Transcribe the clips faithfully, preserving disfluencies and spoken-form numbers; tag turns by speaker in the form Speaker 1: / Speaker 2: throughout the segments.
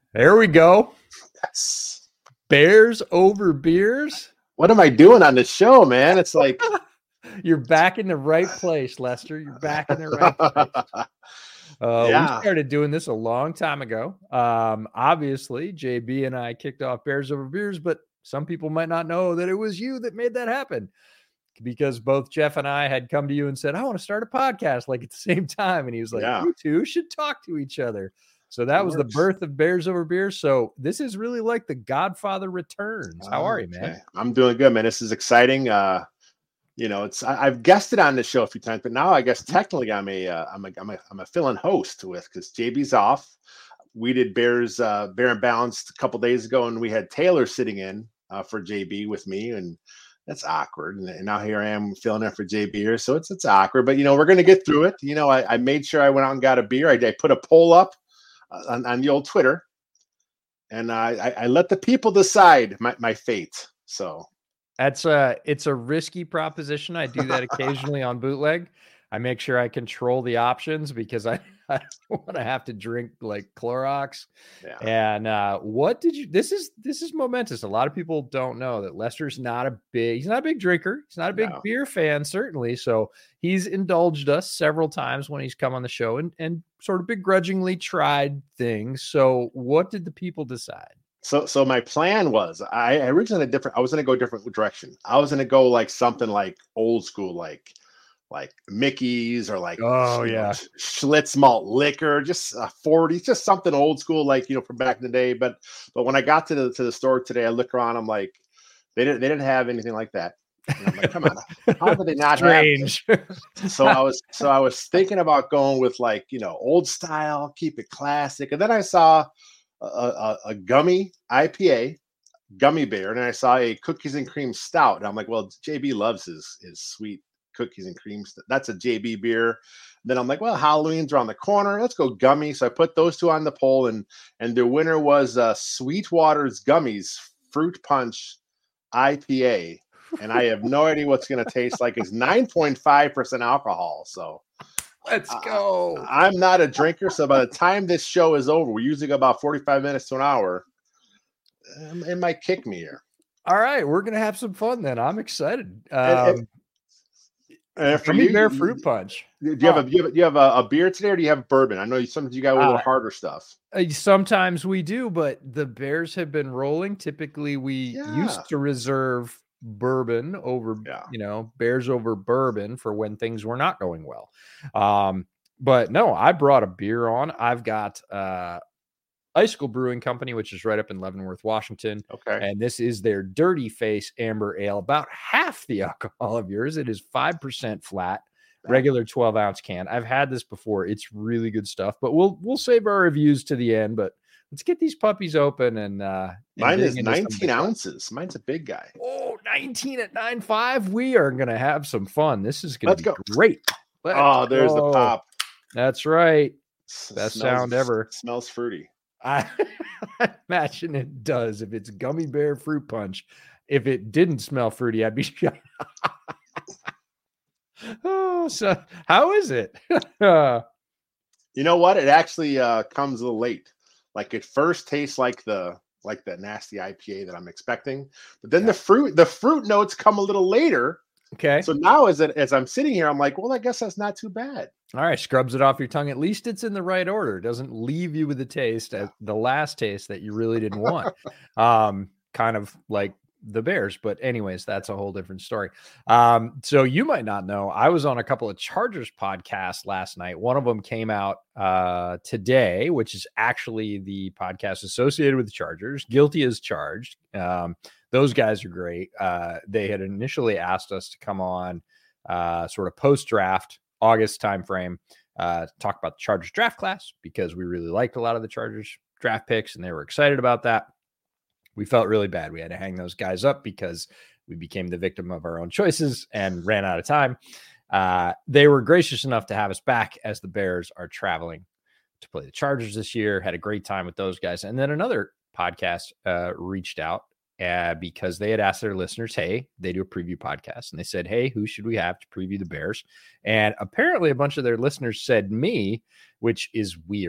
Speaker 1: There we go.
Speaker 2: Yes.
Speaker 1: Bears over beers.
Speaker 2: What am I doing on this show, man? It's like
Speaker 1: you're back in the right place, Lester. You're back in the right place. Uh,
Speaker 2: yeah.
Speaker 1: We started doing this a long time ago. Um, obviously, J B and I kicked off Bears Over Beers, but some people might not know that it was you that made that happen, because both Jeff and I had come to you and said, I want to start a podcast like at the same time. And he was like,
Speaker 2: Yeah.
Speaker 1: you two should talk to each other. So that
Speaker 2: It
Speaker 1: was
Speaker 2: works.
Speaker 1: the birth of Bears Over Beers. So this is really like the Godfather returns. How are you, man?
Speaker 2: Okay. I'm doing good, man. This is exciting. Uh, you know, it's I, I've guested on this show a few times, but now I guess technically I'm a uh, I'm a I'm a I'm a fill-in host with because J B's off. We did Bears uh, Bear and Balanced a couple days ago, and we had Taylor sitting in uh, for J B with me, and that's awkward. And, and now here I am filling in for J B here, so it's it's awkward. But you know, we're gonna get through it. You know, I, I made sure I went out and got a beer. I, I put a poll up on, on the old Twitter, and I, I let the people decide my, my fate. So
Speaker 1: that's a it's a risky proposition. I do that occasionally on Bootleg. I make sure I control the options because I, I don't want to have to drink like Clorox.
Speaker 2: yeah.
Speaker 1: And uh, what did you? This is this is momentous. A lot of people don't know that Lester's not a big. He's not a big drinker. He's not a big
Speaker 2: No.
Speaker 1: beer fan, certainly. So he's indulged us several times when he's come on the show and and sort of begrudgingly tried things. So what did the people decide?
Speaker 2: So so my plan was I originally had a different. I was going to go a different direction. I was going to go like something like old school, like. like Mickey's or like
Speaker 1: oh
Speaker 2: you
Speaker 1: yeah
Speaker 2: know, Schlitz malt liquor, just a forty, just something old school, like you know from back in the day. But but when I got to the to the store today, I look around, I'm like, they didn't they didn't have anything like that. And I'm like, come on, how did they not
Speaker 1: Strange.
Speaker 2: have this? So I was so I was thinking about going with like you know old style, keep it classic, and then I saw a, a, a gummy I P A. Gummy bear, and I saw a cookies and cream stout, and I'm like, well, J B loves his his sweet cookies and cream. That's a J B beer. Then I'm like, well, Halloween's around the corner. Let's go gummy. So I put those two on the poll, and and the winner was uh, Sweetwater's Gummies Fruit Punch I P A. And I have no idea what's going to taste like. It's nine point five percent alcohol. So
Speaker 1: let's go.
Speaker 2: Uh, I'm not a drinker. So by the time this show is over, we usually go about forty-five minutes to an hour. It might kick me here.
Speaker 1: All right. We're going to have some fun then. I'm excited. Um,
Speaker 2: and, and, Uh, for
Speaker 1: Gummy
Speaker 2: you,
Speaker 1: Bear
Speaker 2: you,
Speaker 1: Fruit Punch.
Speaker 2: Do you have a do you have, do you have a, a beer today, or do you have bourbon? I know sometimes you got a little
Speaker 1: Uh,
Speaker 2: harder stuff.
Speaker 1: Sometimes we do, but the Bears have been rolling. Typically, we
Speaker 2: Yeah.
Speaker 1: used to reserve bourbon over,
Speaker 2: Yeah.
Speaker 1: you know, Bears over bourbon for when things were not going well. Um, but no, I brought a beer on. I've got uh, Icicle Brewing Company, which is right up in Leavenworth, Washington.
Speaker 2: Okay.
Speaker 1: And this is their Dirty Face Amber Ale, about half the alcohol of yours. It is five percent flat, regular twelve ounce can. I've had this before. It's really good stuff, but we'll, we'll save our reviews to the end, but let's get these puppies open. And, uh, and
Speaker 2: mine is nineteen ounces. Mine's a big guy.
Speaker 1: Oh, nineteen at nine five. We are going to have some fun. This is going to be
Speaker 2: go.
Speaker 1: great. Let's
Speaker 2: oh, there's
Speaker 1: go.
Speaker 2: the pop.
Speaker 1: That's right.
Speaker 2: S-
Speaker 1: Best
Speaker 2: smells,
Speaker 1: sound ever.
Speaker 2: Smells fruity.
Speaker 1: I imagine it does. If it's Gummy Bear Fruit Punch, if it didn't smell fruity, I'd be shocked. Oh, so how is it? uh,
Speaker 2: you know what? It actually uh, comes a little late. Like it first tastes like the like the nasty I P A that I'm expecting, but then
Speaker 1: Yeah.
Speaker 2: the fruit the fruit notes come a little later.
Speaker 1: okay.
Speaker 2: So now as it as I'm sitting here, I'm like, well, I guess that's not too bad.
Speaker 1: All right. Scrubs it off your tongue. At least it's in the right order. It doesn't leave you with the taste, uh, the last taste that you really didn't want. um, kind of like the Bears. But anyways, that's a whole different story. Um, so you might not know, I was on a couple of Chargers podcasts last night. One of them came out uh, today, which is actually the podcast associated with the Chargers. Guilty as Charged. Um, those guys are great. Uh, they had initially asked us to come on uh, sort of post-draft August timeframe, uh, talk about the Chargers draft class because we really liked a lot of the Chargers draft picks and they were excited about that. We felt really bad. We had to hang those guys up because we became the victim of our own choices and ran out of time. Uh, they were gracious enough to have us back as the Bears are traveling to play the Chargers this year. Had a great time with those guys. And then another podcast uh, reached out Uh, because they had asked their listeners, hey, they do a preview podcast. And they said, hey, who should we have to preview the Bears? And apparently a bunch of their listeners said me, which is weird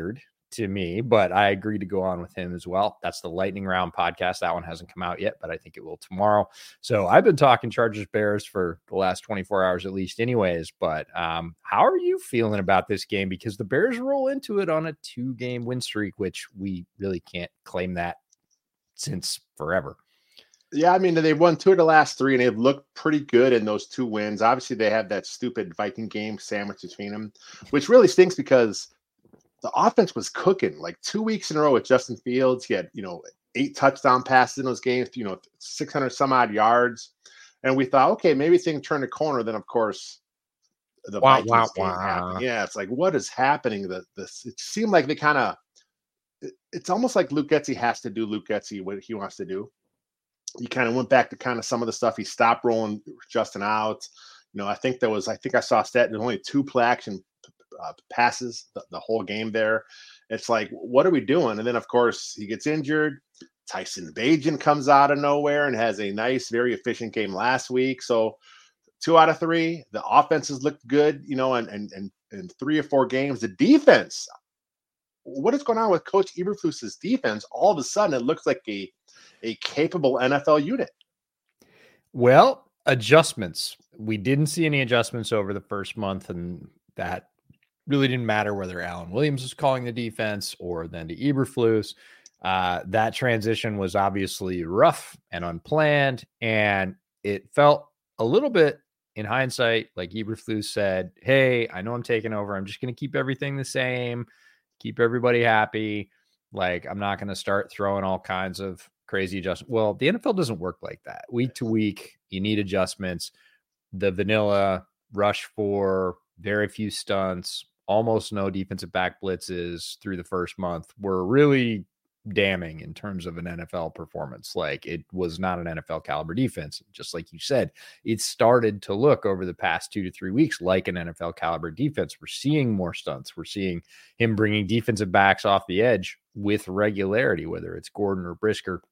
Speaker 1: to me, but I agree to go on with him as well. That's the lightning round podcast. That one hasn't come out yet, but I think it will tomorrow. So I've been talking Chargers Bears for the last twenty-four hours at least anyways, but um, how are you feeling about this game? Because the Bears roll into it on a two game win streak, which we really can't claim that since forever.
Speaker 2: Yeah, I mean, they've won two of the last three, and they've looked pretty good in those two wins. Obviously, they have that stupid Viking game sandwich between them, which really stinks because the offense was cooking like two weeks in a row with Justin Fields. He had, you know, eight touchdown passes in those games, you know, six hundred some odd yards. And we thought, okay, maybe things turn the corner. Then, of course, the
Speaker 1: Wah,
Speaker 2: Vikings
Speaker 1: wah,
Speaker 2: game
Speaker 1: wah.
Speaker 2: happened. Yeah, it's like, what is happening? The, this, it seemed like they kind of, it, it's almost like Luke Getsy has to do Luke Getsy, what he wants to do. He kind of went back to kind of some of the stuff. He stopped rolling Justin out. You know, I think there was, I think I saw a stat, there's only two play action uh, passes the, the whole game there. It's like, what are we doing? And then, of course, he gets injured. Tyson Bagent comes out of nowhere and has a nice, very efficient game last week. So two out of three, the offenses looked good, you know, and and and, and three or four games, the defense. What is going on with Coach Eberflus's defense? All of a sudden, it looks like a a capable N F L unit.
Speaker 1: Well, adjustments. We didn't see any adjustments over the first month, and that really didn't matter whether Alan Williams was calling the defense or then to Eberflus. Uh, that transition was obviously rough and unplanned, and it felt a little bit, in hindsight, like Eberflus said, hey, I know I'm taking over. I'm just going to keep everything the same, keep everybody happy. Like, I'm not going to start throwing all kinds of crazy adjustments. Well, the N F L doesn't work like that. Week to week, you need adjustments. The vanilla rush for very few stunts, almost no defensive back blitzes through the first month were really damning in terms of an N F L performance. Like, it was not an N F L caliber defense. Just like you said, it started to look over the past two to three weeks like an N F L caliber defense. We're seeing more stunts. We're seeing him bringing defensive backs off the edge with regularity, whether it's Gordon or Brisker.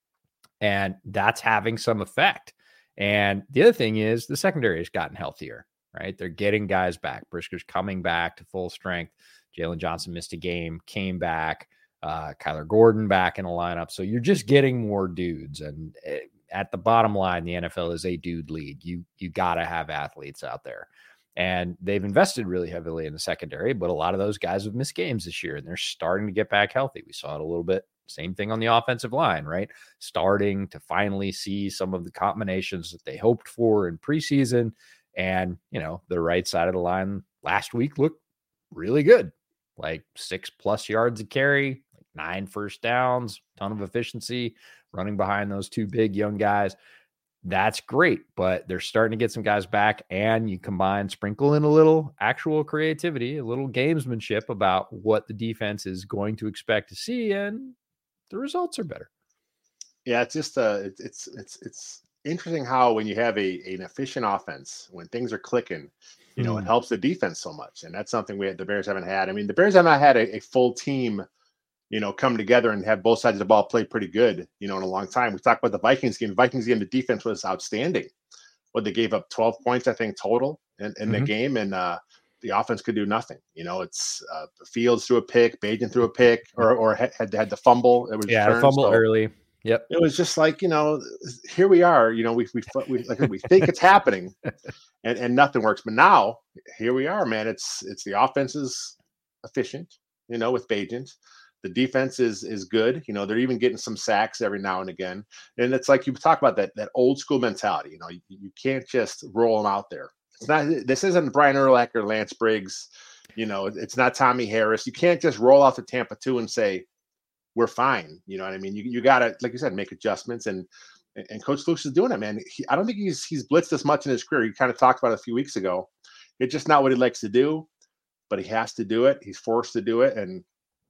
Speaker 1: And that's having some effect. And the other thing is the secondary has gotten healthier, right? They're getting guys back. Brisker's coming back to full strength. Jalen Johnson missed a game, came back. Uh, Kyler Gordon back in the lineup. So you're just getting more dudes. And at the bottom line, the N F L is a dude league. You, you got to have athletes out there. And they've invested really heavily in the secondary, but a lot of those guys have missed games this year, and they're starting to get back healthy. We saw it a little bit. Same thing on the offensive line, right? Starting to finally see some of the combinations that they hoped for in preseason. And, you know, the right side of the line last week looked really good, like six plus yards a carry, like nine first downs, ton of efficiency, running behind those two big young guys. That's great, but they're starting to get some guys back, and you combine, sprinkle in a little actual creativity, a little gamesmanship about what the defense is going to expect to see, and the results are better.
Speaker 2: Yeah, it's just uh, it's it's it's interesting how when you have a an efficient offense, when things are clicking, you know, mm. it helps the defense so much, and that's something we had, the Bears haven't had. I mean, the Bears have not had a, a full team, you know, come together and have both sides of the ball play pretty good, you know, in a long time. We talked about the Vikings game. The Vikings game, the defense was outstanding. What they gave up twelve points, I think, total in, in mm-hmm. the game, and uh, the offense could do nothing. You know, it's uh, Fields threw a pick, Bagent threw a pick, or or had had the fumble. It was
Speaker 1: yeah, the fumble so early. Yep.
Speaker 2: It was just like, you know, here we are. You know, we we we like we think it's happening, and and nothing works. But now here we are, man. It's it's the offense is efficient, you know, with Bagent. The defense is is good. You know, they're even getting some sacks every now and again. And it's like you talk about that that old school mentality. You know, you, you can't just roll them out there. It's not. This isn't Brian Urlacher, Lance Briggs. You know, it's not Tommy Harris. You can't just roll out to Tampa two and say we're fine. You know what I mean? You you got to, like you said, make adjustments. And and Coach Luce is doing it, man. He, I don't think he's he's blitzed this much in his career. He kind of talked about it a few weeks ago. It's just not what he likes to do, but he has to do it. He's forced to do it, and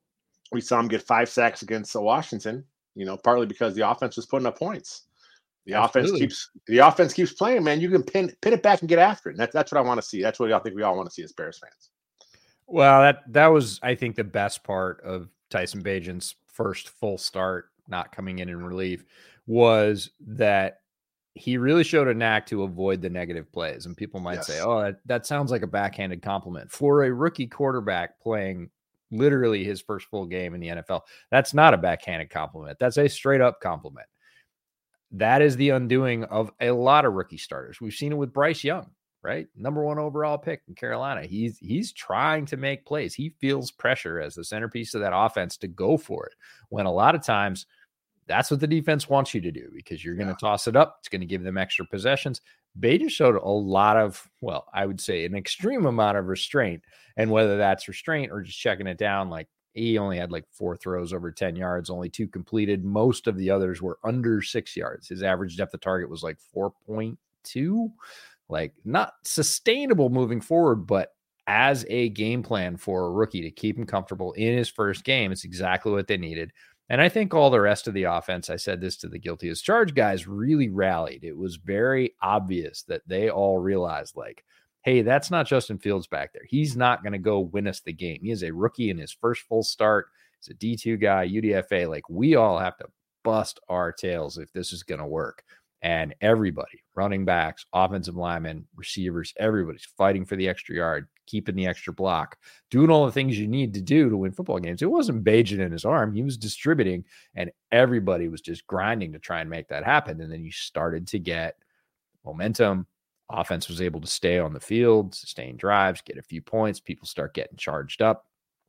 Speaker 2: we saw him get five sacks against Washington, you know, partly because the offense was putting up points. The Absolutely. offense keeps the offense keeps playing, man. You can pin pin it back and get after it. And that's that's what I want to see. That's what I think we all want to see as Bears fans.
Speaker 1: Well, that that was, I think, the best part of Tyson Bagent's first full start, not coming in in relief, was that he really showed a knack to avoid the negative plays. And people might yes. say, oh, that, that sounds like a backhanded compliment. For a rookie quarterback playing literally his first full game in the N F L. That's not a backhanded compliment. That's a straight up compliment. That is the undoing of a lot of rookie starters. We've seen it with Bryce Young, right? Number one overall pick in Carolina. He's he's trying to make plays. He feels pressure as the centerpiece of that offense to go for it, when a lot of times that's what the defense wants you to do, because you're going to yeah. toss it up. It's going to give them extra possessions. Bagent showed a lot of, well, I would say an extreme amount of restraint, and whether that's restraint or just checking it down, like he only had like four throws over ten yards, only two completed. Most of the others were under six yards. His average depth of target was like four point two, like not sustainable moving forward, but as a game plan for a rookie to keep him comfortable in his first game, it's exactly what they needed. And I think all the rest of the offense, I said this to the Guilty as Charged guys, really rallied. It was very obvious that they all realized, like, hey, that's not Justin Fields back there. He's not going to go win us the game. He is a rookie in his first full start. He's a D two guy, U D F A. Like, we all have to bust our tails if this is going to work. And everybody, running backs, offensive linemen, receivers, everybody's fighting for the extra yard, keeping the extra block, doing all the things you need to do to win football games. It wasn't Bagent in his arm. He was distributing, and everybody was just grinding to try and make that happen. And then you started to get momentum. Offense was able to stay on the field, sustain drives, get a few points. People start getting charged up.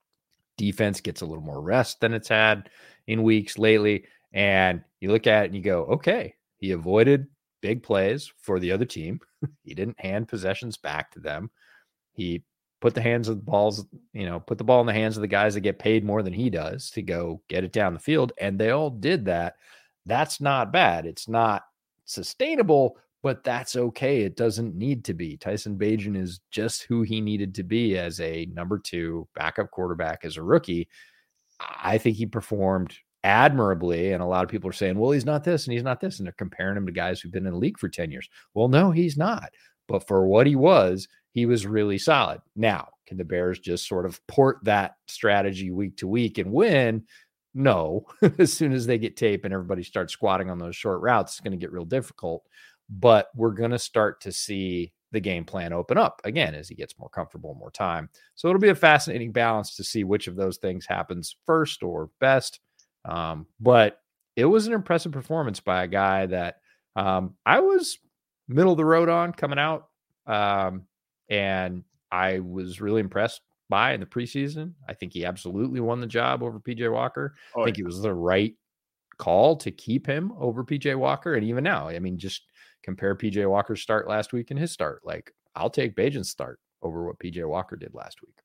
Speaker 1: Defense gets a little more rest than it's had in weeks lately. And you look at it and you go, okay, he avoided big plays for the other team. He didn't hand possessions back to them. He put the hands of the balls, you know, put the ball in the hands of the guys that get paid more than he does to go get it down the field. And they all did that. That's not bad. It's not sustainable, but that's okay. It doesn't need to be. Tyson Bagent is just who he needed to be as a number two backup quarterback as a rookie. I think he performed admirably, and a lot of people are saying, well, he's not this and he's not this, and they're comparing him to guys who've been in the league for ten years. Well, no, he's not. But for what he was, he was really solid. Now, can the Bears just sort of port that strategy week to week and win? No. As soon as they get tape and everybody starts squatting on those short routes, it's going to get real difficult. But we're going to start to see the game plan open up again as he gets more comfortable, more time. So it'll be a fascinating balance to see which of those things happens first or best. Um, but it was an impressive performance by a guy that um, I was middle of the road on coming out. Um, and I was really impressed by in the preseason. I think he absolutely won the job over P J Walker. Oh, I think yeah. it was the right call to keep him over P J Walker. And even now, I mean, just compare P J Walker's start last week and his start. Like, I'll take Bagent's start over what P J Walker did last week.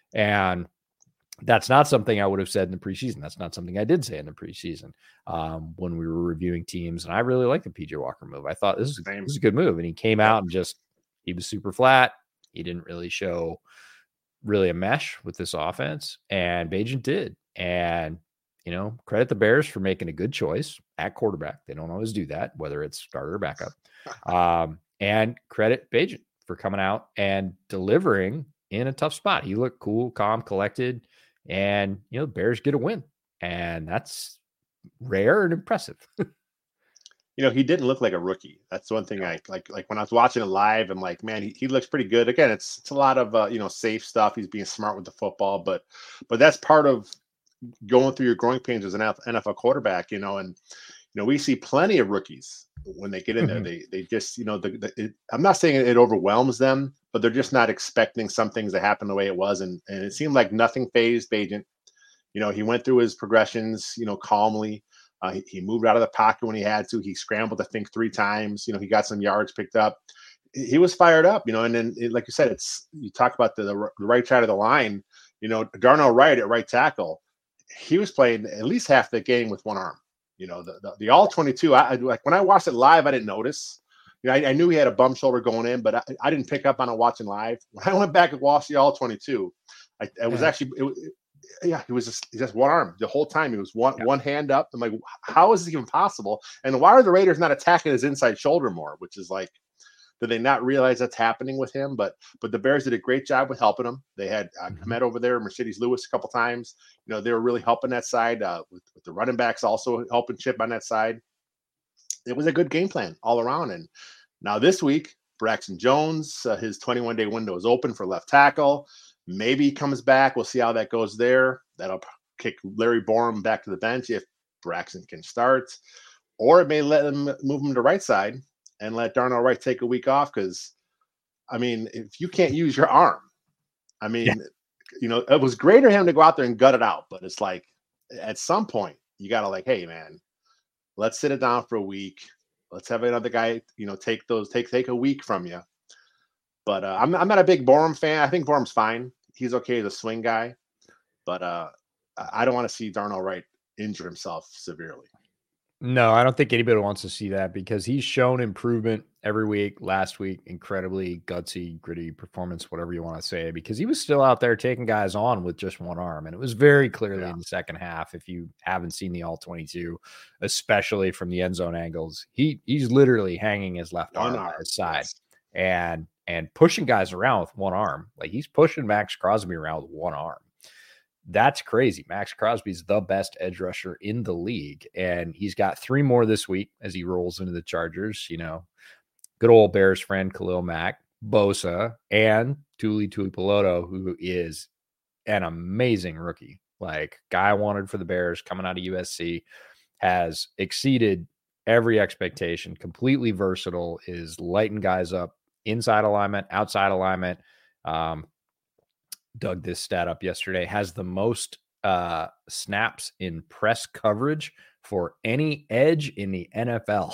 Speaker 1: And that's not something I would have said in the preseason. That's not something I did say in the preseason um, when we were reviewing teams. And I really like the P J Walker move. I thought this is, this is a good move. And he came out and just, he was super flat. He didn't really show really a mesh with this offense. And Bagent did. And, you know, credit the Bears for making a good choice at quarterback. They don't always do that, whether it's starter or backup. Um, and credit Bagent for coming out and delivering in a tough spot. He looked cool, calm, collected. And, you know, the Bears get a win, and that's rare and impressive.
Speaker 2: You know, he didn't look like a rookie. That's one thing I like, like when I was watching it live, I'm like, man, he, he looks pretty good. Again, it's, it's a lot of, uh, you know, safe stuff. He's being smart with the football, but, but that's part of going through your growing pains as an N F L quarterback, you know, and, you know, we see plenty of rookies when they get in there, they, they just, you know, the, the it, I'm not saying it overwhelms them, but they're just not expecting some things to happen the way it was. And, and it seemed like nothing fazed Bagent. You know, he went through his progressions, you know, calmly. Uh, he, he moved out of the pocket when he had to. He scrambled to think three times. You know, he got some yards picked up. He was fired up, you know, and then, it, like you said, it's, you talk about the, the right side of the line, you know, Darnell Wright at right tackle. He was playing at least half the game with one arm. You know, the, the, the all twenty-two, I, I like when I watched it live, I didn't notice. You know, I, I knew he had a bum shoulder going in, but I, I didn't pick up on it watching live. When I went back and watched the all twenty-two, I, I was yeah. actually, it, it, yeah, he was just, just one arm the whole time. He was one yeah. one hand up. I'm like, how is this even possible? And why are the Raiders not attacking his inside shoulder more? Which is like, do they not realize that's happening with him? But but the Bears did a great job with helping him. They had uh, mm-hmm. Kmet over there, Mercedes Lewis a couple times. You know, they were really helping that side uh, with, with the running backs also helping Chip on that side. It was a good game plan all around. And now this week, Braxton Jones, uh, his twenty-one day window is open for left tackle. Maybe he comes back. We'll see how that goes there. That'll kick Larry Borom back to the bench if Braxton can start. Or it may let him move him to right side and let Darnell Wright take a week off because, I mean, if you can't use your arm, I mean, yeah. you know, it was great for him to go out there and gut it out. But it's like at some point you got to like, hey, man, let's sit it down for a week. Let's have another guy, you know, take those, take take a week from you. But uh, I'm I'm not a big Borom fan. I think Borom's fine. He's okay as a swing guy. But uh, I don't want to see Darnell Wright injure himself severely.
Speaker 1: No, I don't think anybody wants to see that because he's shown improvement every week. Last week, incredibly gutsy, gritty performance, whatever you want to say, because he was still out there taking guys on with just one arm. And it was very clearly yeah. in the second half. If you haven't seen the all twenty-two, especially from the end zone angles, he he's literally hanging his left one arm, arm at his side yes. and and pushing guys around with one arm. Like he's pushing Max Crosby around with one arm. That's crazy. Max Crosby's the best edge rusher in the league, and he's got three more this week as he rolls into the Chargers. You know, good old Bears friend Khalil Mack, Bosa, and Tuli Tuipulotu, who is an amazing rookie. Like guy wanted for the Bears coming out of U S C, has exceeded every expectation, completely versatile, is lighting guys up inside alignment, outside alignment. Um, dug this stat up yesterday, has the most uh, snaps in press coverage for any edge in the N F L.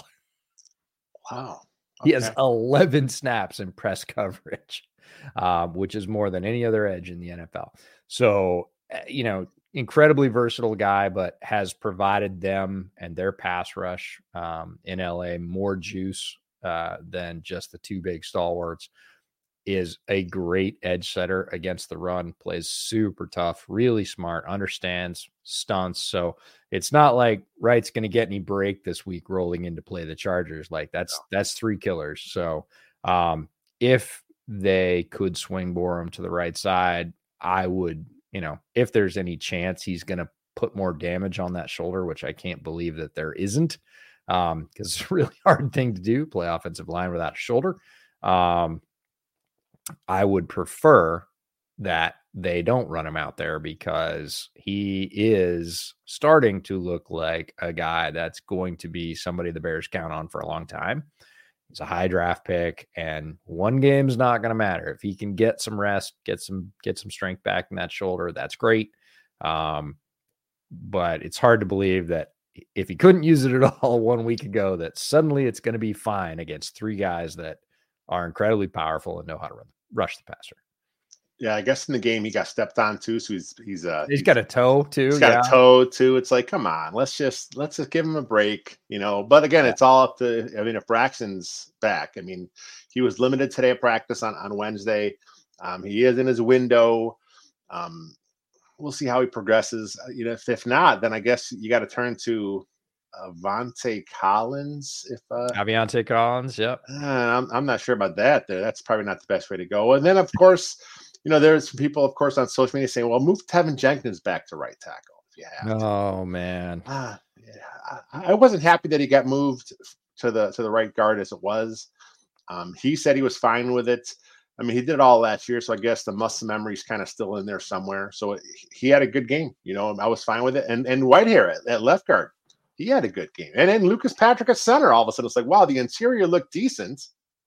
Speaker 2: Wow.
Speaker 1: Okay. He has eleven snaps in press coverage, um, which is more than any other edge in the N F L. So, you know, incredibly versatile guy, but has provided them and their pass rush um, in L A more juice uh, than just the two big stalwarts. Is a great edge setter against the run, plays super tough, really smart, understands stunts. So it's not like Wright's going to get any break this week rolling into play the Chargers. Like that's, no. that's three killers. So um, if they could swing Borom to the right side, I would, you know, if there's any chance he's going to put more damage on that shoulder, which I can't believe that there isn't, um, because it's a really hard thing to do, play offensive line without a shoulder. Um, I would prefer that they don't run him out there because he is starting to look like a guy that's going to be somebody the Bears count on for a long time. He's a high draft pick, and one game's not going to matter. If he can get some rest, get some get some strength back in that shoulder, that's great. Um, but it's hard to believe that if he couldn't use it at all one week ago, that suddenly it's going to be fine against three guys that are incredibly powerful and know how to run, rush the passer.
Speaker 2: Yeah, I guess in the game he got stepped on too, so he's he's uh
Speaker 1: he's got a toe too.
Speaker 2: He's got
Speaker 1: yeah.
Speaker 2: a toe too. It's like, come on, let's just let's just give him a break, you know. But again, yeah. it's all up to. I mean, if Braxton's back, I mean, he was limited today at practice on on Wednesday. Um, he is in his window. Um, we'll see how he progresses. You know, if, if not, then I guess you got to turn to Avante Collins, if uh
Speaker 1: Aviante Collins, yep.
Speaker 2: Uh, I'm I'm not sure about that. There, that's probably not the best way to go. And then, of course, you know, there's some people, of course, on social media saying, "Well, move Tevin Jenkins back to right tackle if you have."
Speaker 1: Oh to. man,
Speaker 2: uh, yeah, I, I wasn't happy that he got moved to the to the right guard as it was. Um, he said he was fine with it. I mean, he did it all last year, so I guess the muscle memory is kind of still in there somewhere. So it, he had a good game. You know, I was fine with it. And and Whitehair at, at left guard. He had a good game. And then Lucas Patrick at center, all of a sudden, it's like, wow, the interior looked decent.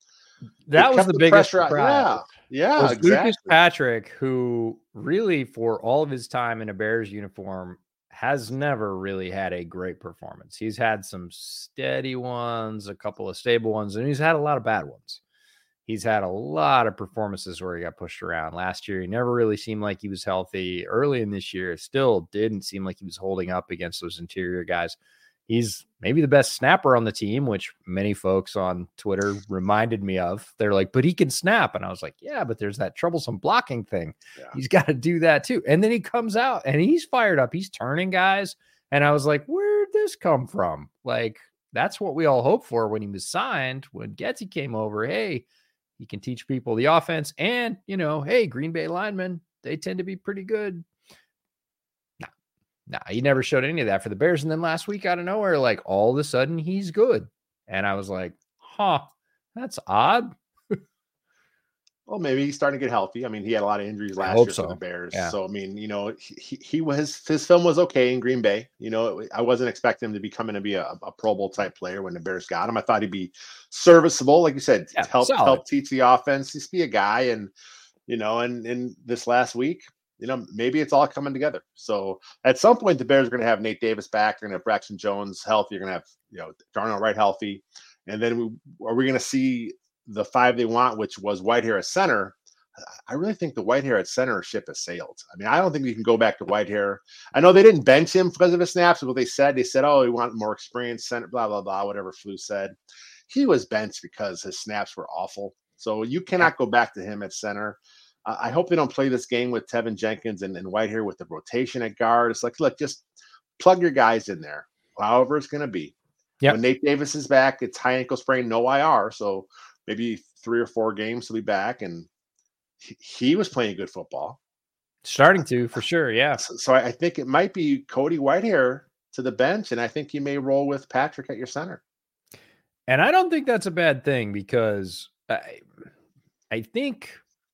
Speaker 1: That was the, the biggest surprise.
Speaker 2: Yeah, yeah,
Speaker 1: was
Speaker 2: exactly.
Speaker 1: Lucas Patrick, who really, for all of his time in a Bears uniform, has never really had a great performance. He's had some steady ones, a couple of stable ones, and he's had a lot of bad ones. He's had a lot of performances where he got pushed around. Last year, he never really seemed like he was healthy. Early in this year, it still didn't seem like he was holding up against those interior guys. He's maybe the best snapper on the team, which many folks on Twitter reminded me of. They're like, but he can snap. And I was like, yeah, but there's that troublesome blocking thing. Yeah. He's got to do that too. And then he comes out and he's fired up. He's turning guys. And I was like, where'd this come from? Like, that's what we all hoped for when he was signed. When Getsy came over, hey, he can teach people the offense. And, you know, hey, Green Bay linemen, they tend to be pretty good. Nah, he never showed any of that for the Bears. And then last week, out of nowhere, like all of a sudden, he's good. And I was like, huh, that's odd.
Speaker 2: Well, maybe he's starting to get healthy. I mean, he had a lot of injuries
Speaker 1: I
Speaker 2: last
Speaker 1: hope
Speaker 2: year for the
Speaker 1: so.
Speaker 2: Bears.
Speaker 1: Yeah.
Speaker 2: So, I mean, you know, he, he was, his film was okay in Green Bay. You know, I wasn't expecting him to be coming to be a, a Pro Bowl type player when the Bears got him. I thought he'd be serviceable. Like you said,
Speaker 1: Yeah,
Speaker 2: help,
Speaker 1: solid.
Speaker 2: help teach the offense, just be a guy. And, you know, and in this last week, you know, maybe it's all coming together. So at some point, the Bears are going to have Nate Davis back. They're going to have Braxton Jones healthy. You're going to have, you know, Darnell Wright healthy. And then we, are we going to see the five they want, which was Whitehair at center? I really think the Whitehair at center ship has sailed. I mean, I don't think we can go back to Whitehair. I know they didn't bench him because of his snaps. What they said, they said, oh, we want more experience center, blah, blah, blah, whatever Flu said. He was benched because his snaps were awful. So you cannot go back to him at center. Uh, I hope they don't play this game with Tevin Jenkins and, and Whitehair with the rotation at guard. It's like, look, just plug your guys in there, however it's going to be. Yep. When Nate Davis is back, it's high ankle sprain, no I R. So maybe three or four games he'll be back. And he, he was playing good football.
Speaker 1: Starting to, for sure, yeah.
Speaker 2: So, so I think it might be Cody Whitehair to the bench, and I think you may roll with Patrick at your center.
Speaker 1: And I don't think that's a bad thing because I, I think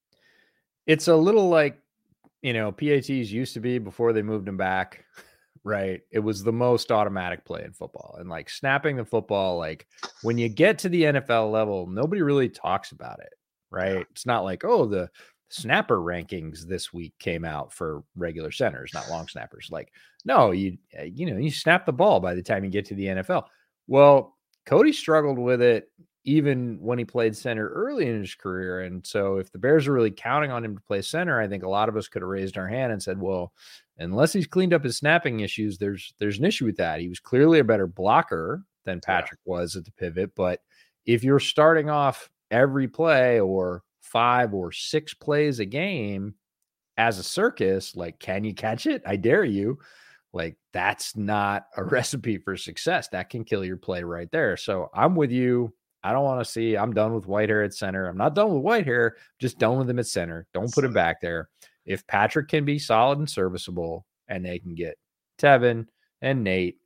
Speaker 1: it's a little like, you know, P A Ts used to be before they moved them back, right? It was the most automatic play in football. And like snapping the football, like when you get to the N F L level, nobody really talks about it, right? Yeah. It's not like, oh, the snapper rankings this week came out for regular centers, not long snappers. Like, no, you, you know, you snap the ball by the time you get to the N F L. Well, Cody struggled with it even when he played center early in his career. And so if the Bears are really counting on him to play center, I think a lot of us could have raised our hand and said, well, unless he's cleaned up his snapping issues, there's there's an issue with that. He was clearly a better blocker than Patrick yeah. was at the pivot. But if you're starting off every play or five or six plays a game as a circus, like, can you catch it? I dare you. Like, that's not a recipe for success. That can kill your play right there. So I'm with you. I don't want to see, I'm done with Whitehair at center. I'm not done with Whitehair, just done with him at center. Don't put him back there. If Patrick can be solid and serviceable and they can get Tevin and Nate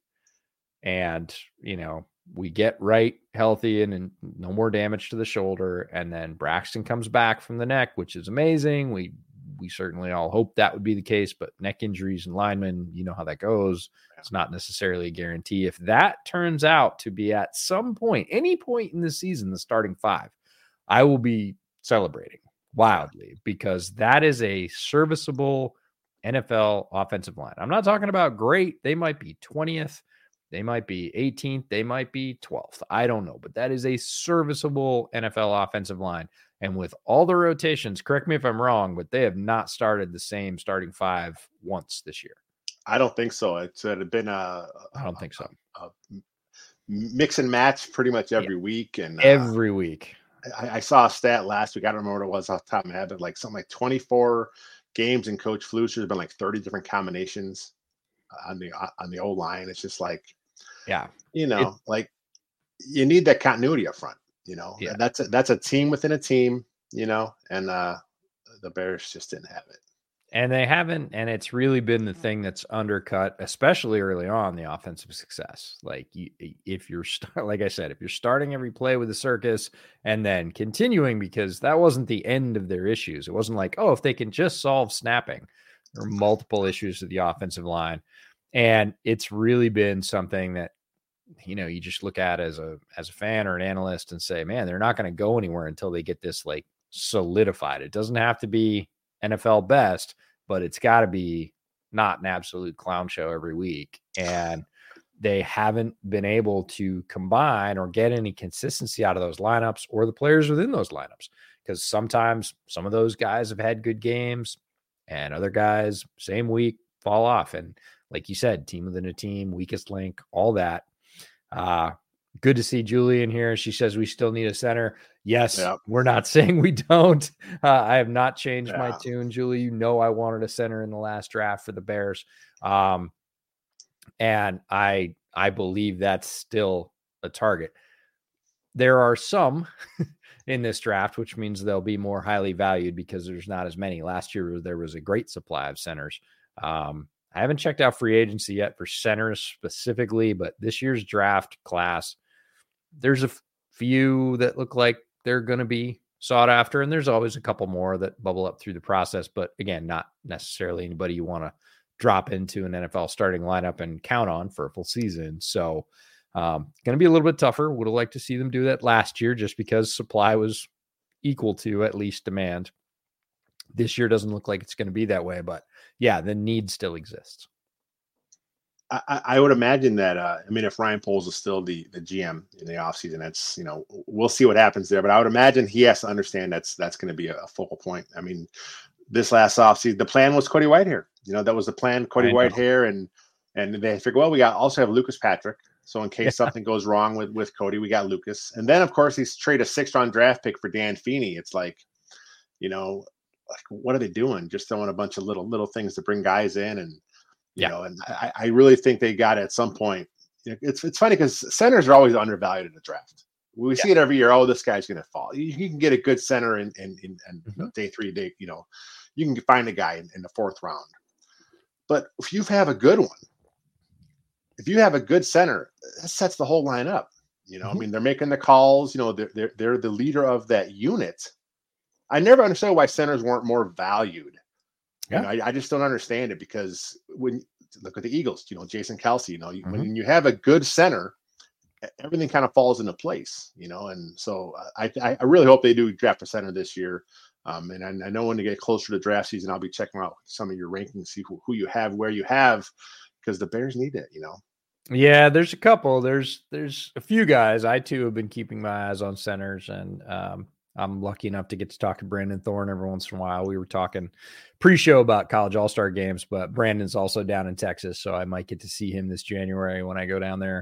Speaker 1: and, you know, we get Wright healthy and, and no more damage to the shoulder. And then Braxton comes back from the neck, which is amazing. We, we certainly all hope that would be the case, but neck injuries and linemen, you know how that goes. It's not necessarily a guarantee. If that turns out to be at some point, any point in the season, the starting five, I will be celebrating wildly because that is a serviceable N F L offensive line. I'm not talking about great. They might be twentieth. They might be eighteenth. They might be twelfth. I don't know, but that is a serviceable N F L offensive line. And with all the rotations, correct me if I'm wrong, but they have not started the same starting five once this year.
Speaker 2: I don't think so. It's uh, been a,
Speaker 1: I don't think so.
Speaker 2: A, a mix and match pretty much every yeah. week. And
Speaker 1: every uh, week.
Speaker 2: I, I saw a stat last week. I don't remember what it was off the top of my head, but like something like twenty-four games in Coach Fluch. There's been like thirty different combinations on the on the O line. It's just like,
Speaker 1: yeah,
Speaker 2: you know, it, like you need that continuity up front. You know, yeah. and that's a, that's a team within a team. You know, and uh, the Bears just didn't have it.
Speaker 1: And they haven't, and it's really been the thing that's undercut, especially early on, the offensive success. Like you, if you're, start, like I said, if you're starting every play with a circus and then continuing, because that wasn't the end of their issues. It wasn't like, oh, if they can just solve snapping, there are multiple issues with the offensive line. And it's really been something that, you know, you just look at as a, as a fan or an analyst and say, man, they're not going to go anywhere until they get this like solidified. It doesn't have to be N F L best, but it's got to be not an absolute clown show every week. And they haven't been able to combine or get any consistency out of those lineups or the players within those lineups. Because sometimes some of those guys have had good games and other guys, same week, fall off. And like you said, team within a team, weakest link, all that. Uh, good to see Julie in here. She says we still need a center. Yes, yeah. We're not saying we don't. Uh, I have not changed yeah. my tune, Julie. You know I wanted a center in the last draft for the Bears. Um, and I I believe that's still a target. There are some in this draft, which means they'll be more highly valued because there's not as many. Last year, there was a great supply of centers. Um, I haven't checked out free agency yet for centers specifically, but this year's draft class, there's a few that look like they're going to be sought after, and there's always a couple more that bubble up through the process. But again, not necessarily anybody you want to drop into an N F L starting lineup and count on for a full season. So um, going to be a little bit tougher. Would have liked to see them do that last year just because supply was equal to at least demand. This year doesn't look like it's going to be that way, but yeah, the need still exists.
Speaker 2: I, I would imagine that, uh, I mean, if Ryan Poles is still the, the G M in the offseason, that's, you know, we'll see what happens there. But I would imagine he has to understand that's that's going to be a, a focal point. I mean, this last offseason, the plan was Cody Whitehair. You know, that was the plan, Cody Whitehair. And and they figured, well, we got also have Lucas Patrick. So in case yeah. something goes wrong with, with Cody, we got Lucas. And then, of course, he's traded a six-round draft pick for Dan Feeney. It's like, you know, like, what are they doing? Just throwing a bunch of little little things to bring guys in. And You yeah. know, and I, I really think they got it at some point. It's it's funny because centers are always undervalued in the draft. We yeah. see it every year. Oh, this guy's going to fall. You, you can get a good center in in, in, in mm-hmm. you know, day three, day. You know, you can find a guy in, in the fourth round. But if you have a good one, if you have a good center, that sets the whole line up. You know, mm-hmm. I mean, they're making the calls. You know, they're they're they're the leader of that unit. I never understood why centers weren't more valued. Yeah. You know, I, I just don't understand it because when look at the Eagles, you know, Jason Kelce, you know, you, mm-hmm. when you have a good center, everything kind of falls into place, you know, and so I, I, I really hope they do draft a center this year. Um, and I, I know when they get closer to draft season, I'll be checking out some of your rankings, see who, who you have, where you have, because the Bears need it, you know.
Speaker 1: Yeah, there's a couple. There's there's a few guys. I too have been keeping my eyes on centers, and um, I'm lucky enough to get to talk to Brandon Thorne every once in a while. We were talking pre-show about college all-star games, but Brandon's also down in Texas, so I might get to see him this January when I go down there.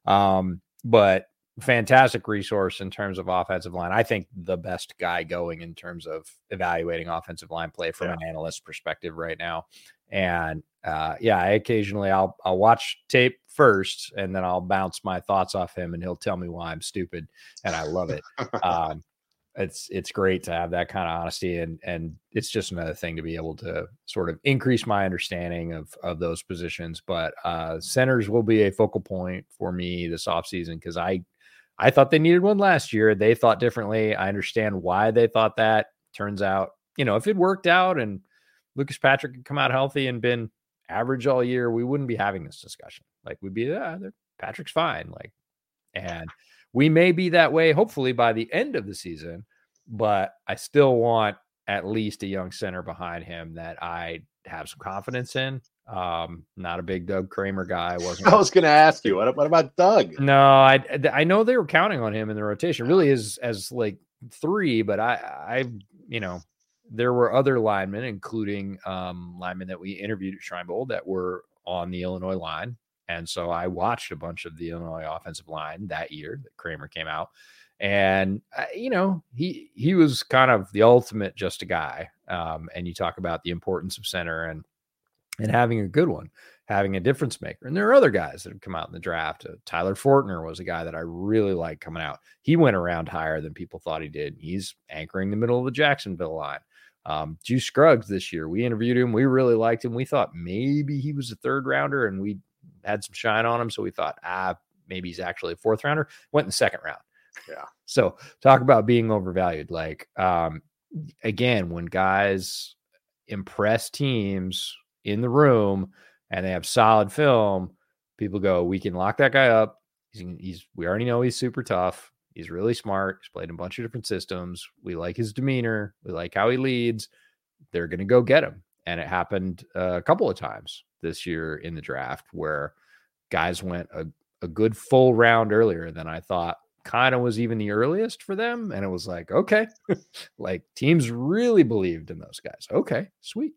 Speaker 1: Um, but fantastic resource in terms of offensive line. I think the best guy going in terms of evaluating offensive line play from yeah. an analyst perspective right now. And uh, yeah, I occasionally I'll I'll watch tape first, and then I'll bounce my thoughts off him, and he'll tell me why I'm stupid, and I love it. um, It's it's great to have that kind of honesty, and and it's just another thing to be able to sort of increase my understanding of of those positions. But uh, centers will be a focal point for me this offseason because I I thought they needed one last year. They thought differently. I understand why they thought that. Turns out, you know, if it worked out and Lucas Patrick had come out healthy and been average all year, we wouldn't be having this discussion. Like we'd be, ah, Patrick's fine. Like, and we may be that way, hopefully, by the end of the season, but I still want at least a young center behind him that I have some confidence in. Um, not a big Doug Kramer guy. I wasn't.
Speaker 2: I was going to ask you, what, what about Doug?
Speaker 1: No, I I know they were counting on him in the rotation. Really, is as like three, but I I you know there were other linemen, including um, linemen that we interviewed at Shrine Bowl that were on the Illinois line. And so I watched a bunch of the Illinois offensive line that year that Kramer came out. And, uh, you know, he he was kind of the ultimate just a guy. Um, and you talk about the importance of center and and having a good one, having a difference maker. And there are other guys that have come out in the draft. Uh, Tyler Fortner was a guy that I really liked coming out. He went around higher than people thought he did. He's anchoring the middle of the Jacksonville line. Um, Juice Scruggs this year, we interviewed him. We really liked him. We thought maybe he was a third rounder, and we had some shine on him. So we thought, ah, maybe he's actually a fourth rounder. Went in the second round.
Speaker 2: Yeah.
Speaker 1: So talk about being overvalued. Like, um, again, when guys impress teams in the room and they have solid film, people go, we can lock that guy up. He's, he's, we already know he's super tough. He's really smart. He's played in a bunch of different systems. We like his demeanor. We like how he leads. They're going to go get him. And it happened uh, a couple of times this year in the draft where guys went a, a good full round earlier than I thought kind of was even the earliest for them. And it was like, okay, like teams really believed in those guys. Okay, sweet.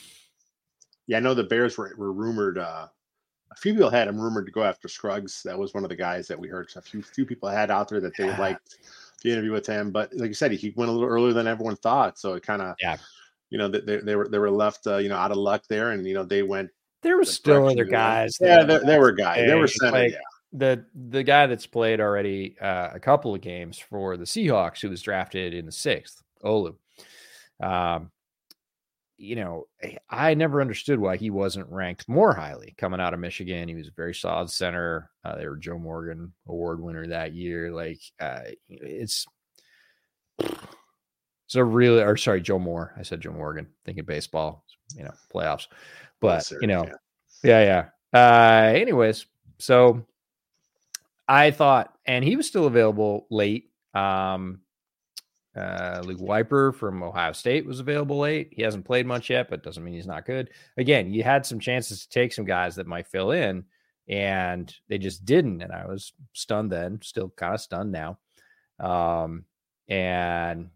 Speaker 2: Yeah, I know the Bears were, were rumored. Uh, a few people had him rumored to go after Scruggs. That was one of the guys that we heard. A few few people had out there that they
Speaker 1: yeah.
Speaker 2: liked the interview with him. But like you said, he went a little earlier than everyone thought. So it kind of,
Speaker 1: yeah.
Speaker 2: you know, they, they were they were left, uh, you know, out of luck there, and you know they went.
Speaker 1: There were
Speaker 2: the
Speaker 1: still other guys.
Speaker 2: Yeah, there, there were guys. There were center,
Speaker 1: like
Speaker 2: yeah.
Speaker 1: the the guy that's played already uh, a couple of games for the Seahawks, who was drafted in the sixth, Olu. Um, you know, I never understood why he wasn't ranked more highly coming out of Michigan. He was a very solid center. Uh, they were Joe Morgan Award winner that year. Like, uh, it's So really, or sorry, Joe Moore. I said Joe Morgan, thinking baseball, you know, playoffs. But, serious, you know, yeah, yeah. yeah. Uh, anyways, so I thought, and he was still available late. Um, uh, Luke Wiper from Ohio State was available late. He hasn't played much yet, but doesn't mean he's not good. Again, you had some chances to take some guys that might fill in, and they just didn't. And I was stunned then, still kind of stunned now. Um, and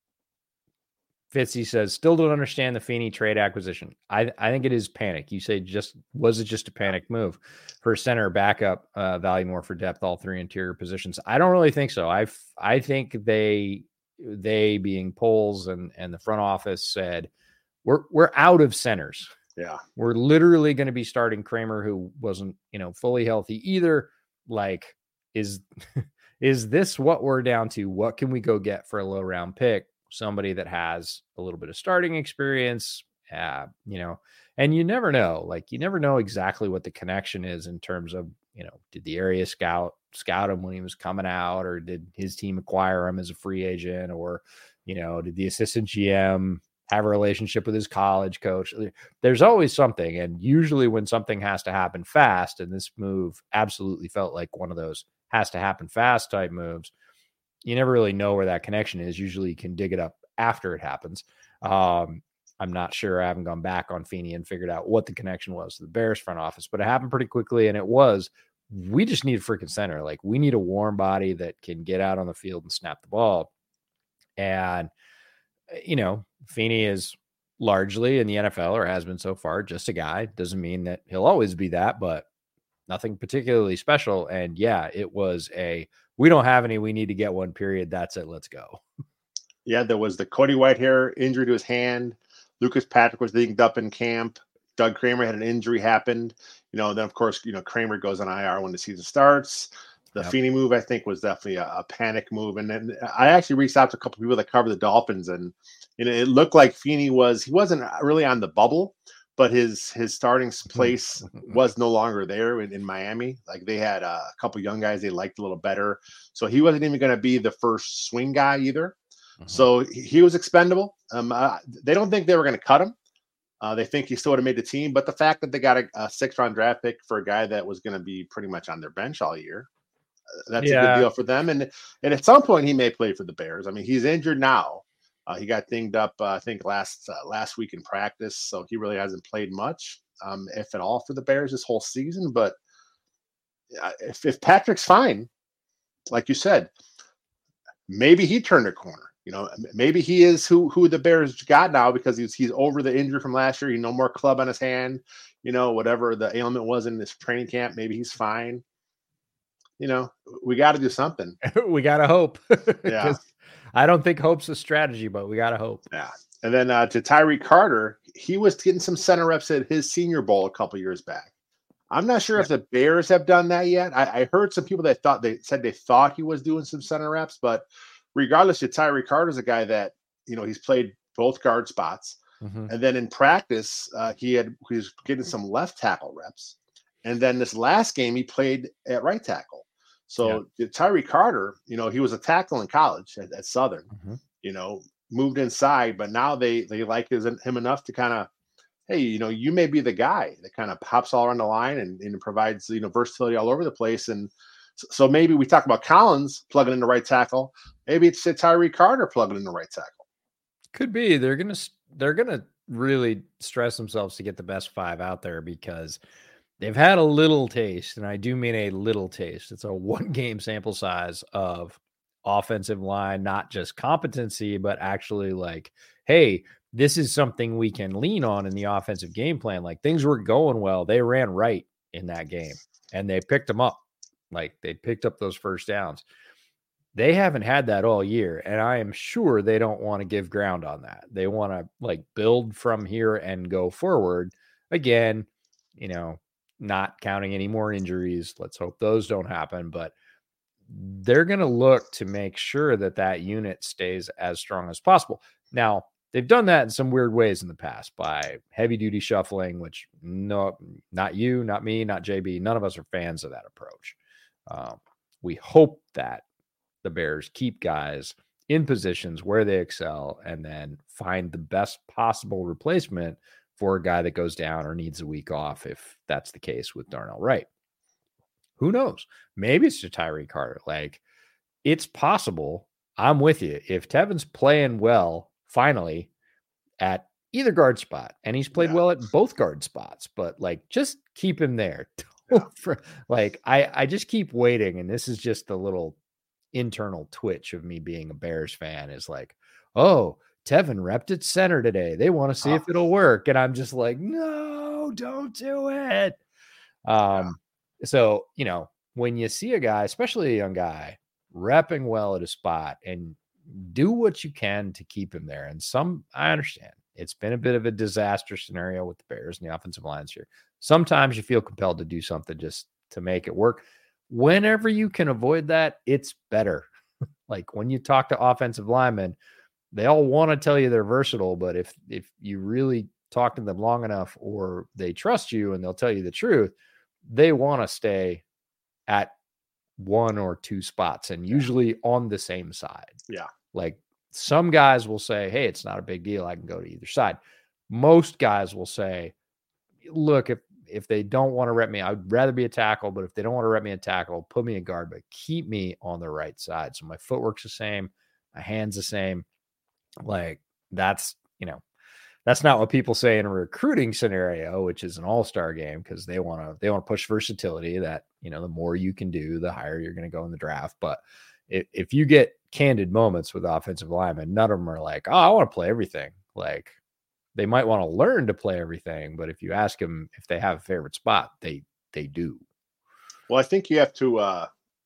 Speaker 1: Fitzy says, still don't understand the Feeney trade acquisition. I, I think it is panic. You say, just was it just a panic move for center backup, uh, value more for depth, all three interior positions? I don't really think so. I I think they they being Poles and and the front office said, we're we're out of centers.
Speaker 2: Yeah,
Speaker 1: we're literally going to be starting Kramer, who wasn't you know fully healthy either. Like, is is this what we're down to? What can we go get for a low round pick? Somebody that has a little bit of starting experience, uh, you know, and you never know, like you never know exactly what the connection is in terms of, you know, did the area scout scout him when he was coming out, or did his team acquire him as a free agent, or, you know, did the assistant G M have a relationship with his college coach? There's always something. And usually when something has to happen fast, and this move absolutely felt like one of those has to happen fast type moves, you never really know where that connection is. Usually you can dig it up after it happens. Um, I'm not sure. I haven't gone back on Feeney and figured out what the connection was to the Bears front office, but it happened pretty quickly. And it was, we just need a freaking center. Like, we need a warm body that can get out on the field and snap the ball. And, you know, Feeney is largely in the N F L, or has been so far, just a guy. Doesn't mean that he'll always be that, but nothing particularly special. And yeah, it was a, we don't have any, we need to get one, period. That's it. Let's go.
Speaker 2: Yeah, there was the Cody Whitehair injury to his hand. Lucas Patrick was dinged up in camp. Doug Kramer had an injury happened. You know, then of course, you know, Kramer goes on I R when the season starts. The yep. Feeney move, I think, was definitely a, a panic move. And then I actually reached out to a couple of people that cover the Dolphins, and you know, it looked like Feeney was, he wasn't really on the bubble, but his his starting place was no longer there in, in Miami. Like, they had uh, a couple young guys they liked a little better. So he wasn't even going to be the first swing guy either. Mm-hmm. So he, he was expendable. Um, uh, they don't think they were going to cut him. Uh, they think he still would have made the team. But the fact that they got a, a six-round draft pick for a guy that was going to be pretty much on their bench all year, uh, that's yeah. a good deal for them. And, and at some point, he may play for the Bears. I mean, he's injured now. Uh, he got dinged up, uh, I think, last uh, last week in practice, so he really hasn't played much, um, if at all, for the Bears this whole season. But uh, if, if Patrick's fine, like you said, maybe he turned a corner. You know, maybe he is who who the Bears got now, because he's he's over the injury from last year. He no more club on his hand. You know, whatever the ailment was in this training camp, maybe he's fine. You know, we got to do something.
Speaker 1: We got to hope.
Speaker 2: Yeah.
Speaker 1: I don't think hope's a strategy, but we got to hope.
Speaker 2: Yeah. And then uh, to Tyree Carter, he was getting some center reps at his Senior Bowl a couple years back. I'm not sure yeah. if the Bears have done that yet. I, I heard some people that thought they said they thought he was doing some center reps, but regardless, Tyree Carter's a guy that, you know, he's played both guard spots. Mm-hmm. And then in practice, uh, he had he was getting some left tackle reps. And then this last game, he played at right tackle. So yeah. Tyree Carter, you know, he was a tackle in college at, at Southern, mm-hmm. you know, moved inside, but now they they like his, him enough to kind of, hey, you know, you may be the guy that kind of pops all around the line and, and provides, you know, versatility all over the place. And so, so maybe we talk about Collins plugging in the right tackle. Maybe it's Tyree Carter plugging in the right tackle.
Speaker 1: Could be. They're gonna they're gonna really stress themselves to get the best five out there, because they've had a little taste, and I do mean a little taste. It's a one-game sample size of offensive line, not just competency, but actually like, hey, this is something we can lean on in the offensive game plan. Like, things were going well. They ran right in that game, and they picked them up. Like, they picked up those first downs. They haven't had that all year, and I am sure they don't want to give ground on that. They want to like build from here and go forward. Again, you know, not counting any more injuries. Let's hope those don't happen, but they're going to look to make sure that that unit stays as strong as possible. Now, they've done that in some weird ways in the past by heavy duty shuffling, which no, not you, not me, not J B. None of us are fans of that approach. Um, we hope that the Bears keep guys in positions where they excel and then find the best possible replacement for a guy that goes down or needs a week off, if that's the case with Darnell Wright. Who knows? Maybe it's to Tyree Carter. Like, it's possible. I'm with you. If Tevin's playing well, finally, at either guard spot, and he's played yeah. well at both guard spots, but like, just keep him there. Yeah. For, like, I, I just keep waiting. And this is just a little internal twitch of me being a Bears fan, is like, oh, Tevin repped at center today. They want to see oh. if it'll work. And I'm just like, no, don't do it. Um, yeah. So, you know, when you see a guy, especially a young guy, repping well at a spot, and do what you can to keep him there. And some, I understand it's been a bit of a disaster scenario with the Bears and the offensive lines here. Sometimes you feel compelled to do something just to make it work. Whenever you can avoid that, it's better. Like, when you talk to offensive linemen, they all want to tell you they're versatile, but if if you really talk to them long enough, or they trust you and they'll tell you the truth, they want to stay at one or two spots, and usually on the same side.
Speaker 2: Yeah.
Speaker 1: Like, some guys will say, hey, it's not a big deal, I can go to either side. Most guys will say, look, if if they don't want to rep me, I'd rather be a tackle, but if they don't want to rep me a tackle, put me a guard, but keep me on the right side. So my footwork's the same, my hand's the same. Like, that's, you know, that's not what people say in a recruiting scenario, which is an all-star game, because they want to, they want to push versatility, that, you know, the more you can do, the higher you're going to go in the draft. But if, if you get candid moments with offensive linemen, none of them are like, oh, I want to play everything. Like, they might want to learn to play everything, but if you ask them if they have a favorite spot, they, they do.
Speaker 2: Well, I think you have to, uh,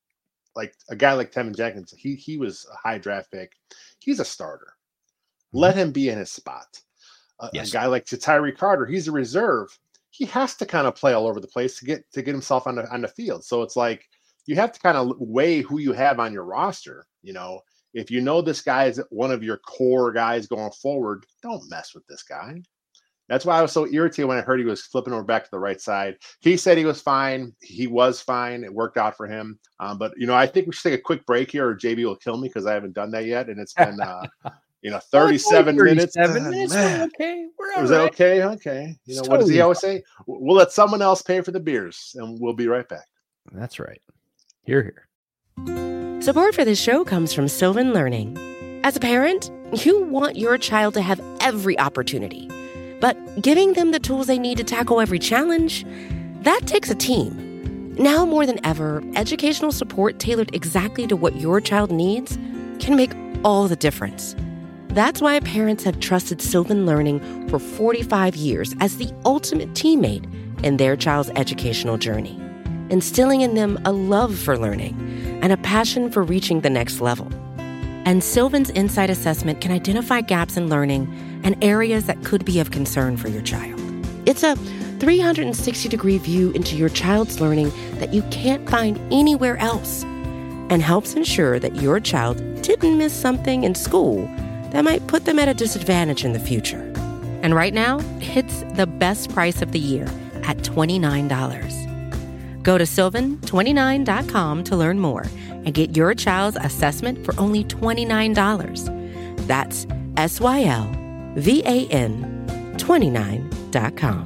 Speaker 2: like a guy like Tevin Jenkins, he, he was a high draft pick. He's a starter. Let him be in his spot. Uh, yes. A guy like Tyree Carter, he's a reserve. He has to kind of play all over the place to get to get himself on the on the field. So it's like, you have to kind of weigh who you have on your roster. You know, if you know this guy is one of your core guys going forward, don't mess with this guy. That's why I was so irritated when I heard he was flipping over back to the right side. He said he was fine. He was fine. It worked out for him. Um, but, you know, I think we should take a quick break here, or J B will kill me, because I haven't done that yet. And it's been uh, you know, thirty-seven
Speaker 1: oh,
Speaker 2: minutes.
Speaker 1: thirty-seven minutes. We're okay. We're all
Speaker 2: Is
Speaker 1: right.
Speaker 2: that okay? Okay. You know, it's what totally does he always fine. say? We'll let someone else pay for the beers, and we'll be right back.
Speaker 1: That's right. Hear, hear.
Speaker 3: Support for this show comes from Sylvan Learning. As a parent, you want your child to have every opportunity, but giving them the tools they need to tackle every challenge, that takes a team. Now more than ever, educational support tailored exactly to what your child needs can make all the difference. That's why parents have trusted Sylvan Learning for forty-five years as the ultimate teammate in their child's educational journey, instilling in them a love for learning and a passion for reaching the next level. And Sylvan's Insight Assessment can identify gaps in learning and areas that could be of concern for your child. It's a three hundred sixty degree view into your child's learning that you can't find anywhere else, and helps ensure that your child didn't miss something in school that might put them at a disadvantage in the future. And right now, it's the best price of the year at twenty-nine dollars. Go to sylvan twenty-nine dot com to learn more and get your child's assessment for only twenty-nine dollars. That's S Y L V A N twenty-nine dot com.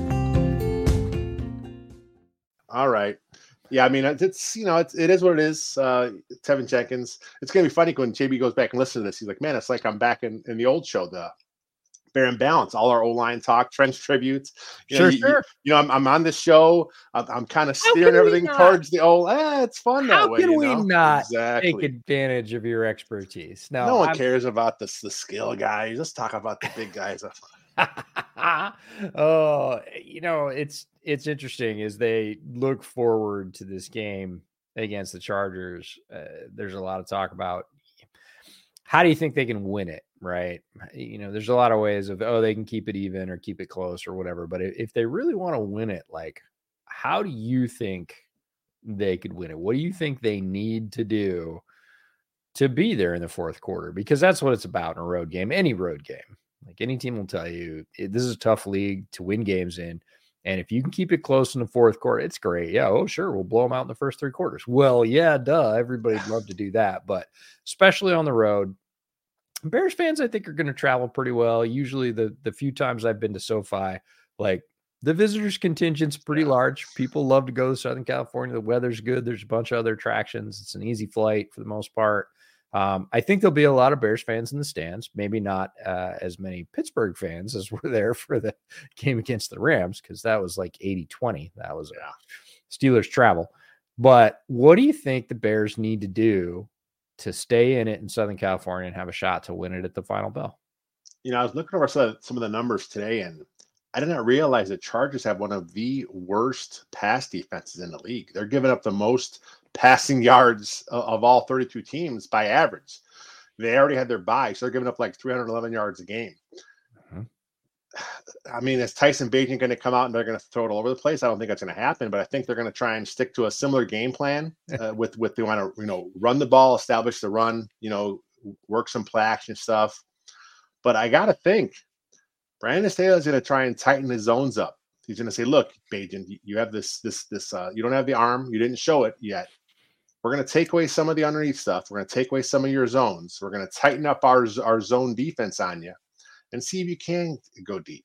Speaker 2: All right. Yeah, I mean, it's, you know, it's, it is what it is. Uh, Tevin Jenkins. It's going to be funny when J B goes back and listens to this. He's like, man, it's like I'm back in, in the old show, the Bear and Balance, all our O-line talk, trench tributes. You
Speaker 1: sure,
Speaker 2: know,
Speaker 1: sure.
Speaker 2: You, you know, I'm, I'm on this show. I'm, I'm kind of steering everything towards the old. Eh, it's fun that
Speaker 1: How
Speaker 2: way.
Speaker 1: How can
Speaker 2: you
Speaker 1: we
Speaker 2: know?
Speaker 1: not
Speaker 2: exactly.
Speaker 1: take advantage of your expertise? No,
Speaker 2: no one
Speaker 1: I'm...
Speaker 2: cares about the, the skill guys. Let's talk about the big guys.
Speaker 1: Oh, you know, it's it's interesting as they look forward to this game against the Chargers. Uh, there's a lot of talk about how do you think they can win it, right? You know, there's a lot of ways of, oh, they can keep it even or keep it close or whatever. But if they really want to win it, like, how do you think they could win it? What do you think they need to do to be there in the fourth quarter? Because that's what it's about in a road game, any road game. Like, any team will tell you, it, this is a tough league to win games in. And if you can keep it close in the fourth quarter, it's great. Yeah. Oh, sure. We'll blow them out in the first three quarters. Well, yeah, duh. Everybody'd love to do that. But especially on the road, Bears fans, I think, are going to travel pretty well. Usually the, the few times I've been to SoFi, like the visitors contingent's pretty large. People love to go to Southern California. The weather's good. There's a bunch of other attractions. It's an easy flight for the most part. Um, I think there'll be a lot of Bears fans in the stands, maybe not uh, as many Pittsburgh fans as were there for the game against the Rams, because that was like eighty twenty. That was
Speaker 2: yeah.
Speaker 1: Steelers travel. But what do you think the Bears need to do to stay in it in Southern California and have a shot to win it at the final bell?
Speaker 2: You know, I was looking over some of the numbers today, and I did not realize the Chargers have one of the worst pass defenses in the league. They're giving up the most passing yards of all thirty-two teams by average. They already had their bye, so they're giving up like three hundred eleven yards a game. Mm-hmm. I mean, is Tyson Bagent going to come out and they're going to throw it all over the place? I don't think that's going to happen, but I think they're going to try and stick to a similar game plan uh, with, with they want to, you know, run the ball, establish the run, you know, work some play action stuff. But I got to think Brandon Staley is going to try and tighten the zones up. He's going to say, look, Bagent, you have this, this, this, uh, you don't have the arm. You didn't show it yet. We're going to take away some of the underneath stuff. We're going to take away some of your zones. We're going to tighten up our, our zone defense on you and see if you can go deep.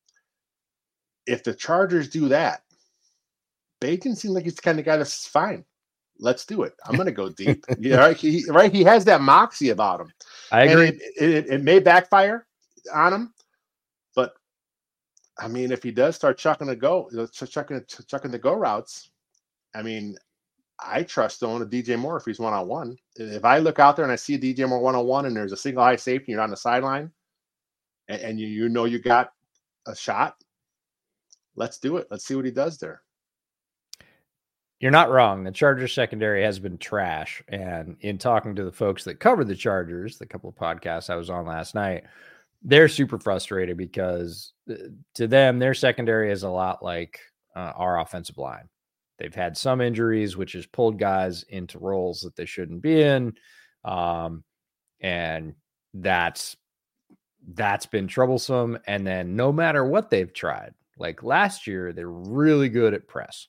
Speaker 2: If the Chargers do that, Bagent seems like he's the kind of guy that's fine. Let's do it. I'm going to go deep. Yeah, right. He, right. He has that moxie about him.
Speaker 1: I agree.
Speaker 2: And it, it, it may backfire on him, but I mean, if he does start chucking the go, chucking, chucking the go routes, I mean, I trust throwing to D J Moore if he's one-on-one. If I look out there and I see D J Moore one-on-one and there's a single high safety, you're on the sideline, and, and you, you know you got a shot, let's do it. Let's see what he does there.
Speaker 1: You're not wrong. The Chargers secondary has been trash. And in talking to the folks that cover the Chargers, the couple of podcasts I was on last night, they're super frustrated because to them, their secondary is a lot like uh, our offensive line. They've had some injuries, which has pulled guys into roles that they shouldn't be in. Um, and that's, that's been troublesome. And then no matter what they've tried, like last year, they're really good at press.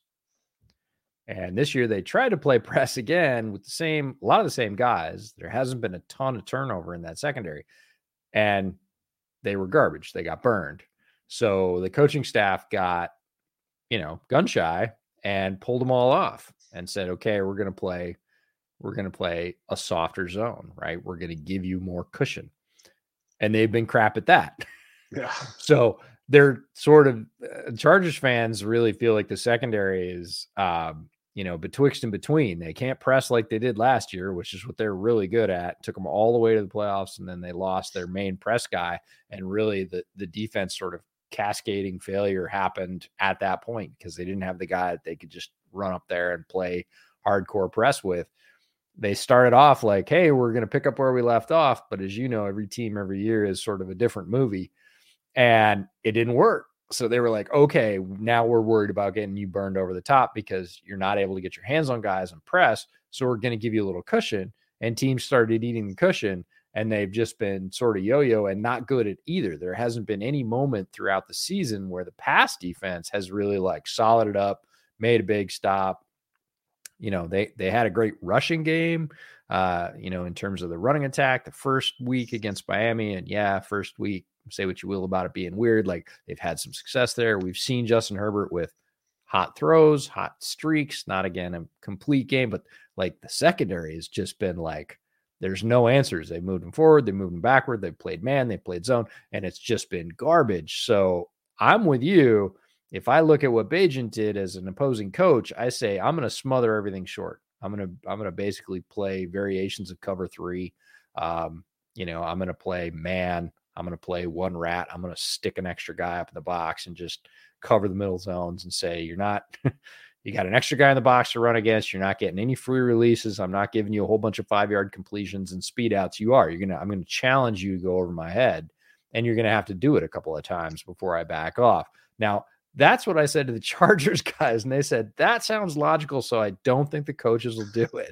Speaker 1: And this year they tried to play press again with the same, a lot of the same guys. There hasn't been a ton of turnover in that secondary, and they were garbage. They got burned. So the coaching staff got, you know, gun shy and pulled them all off and said, okay, we're going to play, we're going to play a softer zone, right? We're going to give you more cushion. And they've been crap at that.
Speaker 2: Yeah.
Speaker 1: So they're sort of uh, Chargers fans really feel like the secondary is, um, you know, betwixt and between. They can't press like they did last year, which is what they're really good at. Took them all the way to the playoffs, and then they lost their main press guy. And really the, the defense sort of cascading failure happened at that point because they didn't have the guy that they could just run up there and play hardcore press with. They started off like, hey, we're going to pick up where we left off. But as you know, every team every year is sort of a different movie. And it didn't work. So they were like, okay, now we're worried about getting you burned over the top because you're not able to get your hands on guys and press. So we're going to give you a little cushion. And teams started eating the cushion, and they've just been sort of yo-yo and not good at either. There hasn't been any moment throughout the season where the pass defense has really like solided up, made a big stop. You know, they, they had a great rushing game, uh, you know, in terms of the running attack, the first week against Miami. And yeah, first week, say what you will about it being weird. Like they've had some success there. We've seen Justin Herbert with hot throws, hot streaks, not again a complete game, but like the secondary has just been like, there's no answers. They moved them forward. They moved them backward. They played man, they played zone, and it's just been garbage. So I'm with you. If I look at what Bagent did as an opposing coach, I say, I'm going to smother everything short. I'm going to, I'm going to basically play variations of cover three. Um, you know, I'm going to play man. I'm going to play one rat. I'm going to stick an extra guy up in the box and just cover the middle zones and say, you're not, you got an extra guy in the box to run against. You're not getting any free releases. I'm not giving you a whole bunch of five yard completions and speed outs. You are, you're going to, I'm going to challenge you to go over my head, and you're going to have to do it a couple of times before I back off. Now, that's what I said to the Chargers guys, and they said, that sounds logical, so I don't think the coaches will do it.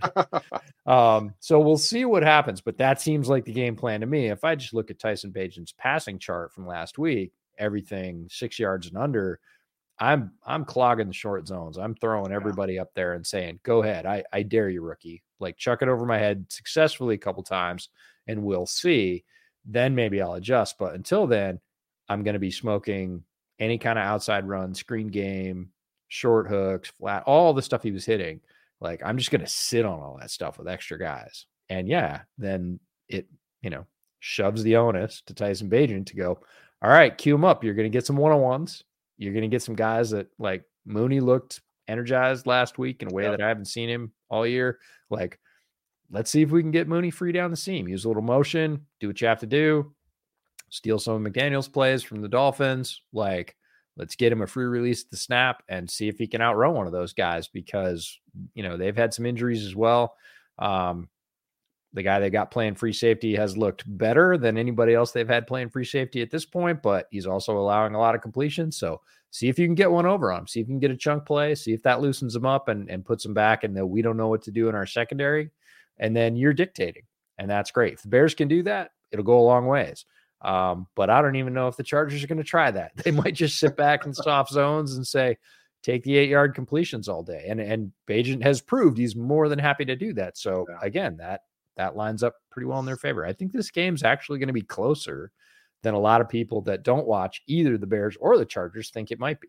Speaker 1: um, so we'll see what happens, but that seems like the game plan to me. If I just look at Tyson Bagent's passing chart from last week, everything six yards and under, I'm I'm clogging the short zones. I'm throwing
Speaker 2: Yeah.
Speaker 1: everybody up there and saying, "Go ahead, I I dare you, rookie. Like chuck it over my head successfully a couple times, and we'll see. Then maybe I'll adjust. But until then, I'm going to be smoking any kind of outside run, screen game, short hooks, flat, all the stuff he was hitting. Like I'm just going to sit on all that stuff with extra guys. And yeah, then it you know shoves the onus to Tyson Bagent to go. All right, cue him up. You're going to get some one-on-ones. You're going to get some guys that like Mooney looked energized last week in a way yep. that I haven't seen him all year. Like, let's see if we can get Mooney free down the seam. Use a little motion, do what you have to do, steal some of McDaniel's plays from the Dolphins. Like, let's get him a free release at the snap and see if he can outrun one of those guys because, you know, they've had some injuries as well. Um, The guy they got playing free safety has looked better than anybody else they've had playing free safety at this point, but he's also allowing a lot of completions. So see if you can get one over on him. See if you can get a chunk play. See if that loosens him up and, and puts him back and that we don't know what to do in our secondary. And then you're dictating. And that's great. If the Bears can do that, it'll go a long ways. Um, but I don't even know if the Chargers are going to try that. They might just sit back in soft zones and say, take the eight-yard completions all day. And, and Bagent has proved he's more than happy to do that. So, yeah. again, that that lines up pretty well in their favor. I think this game's actually going to be closer than a lot of people that don't watch either the Bears or the Chargers think it might be.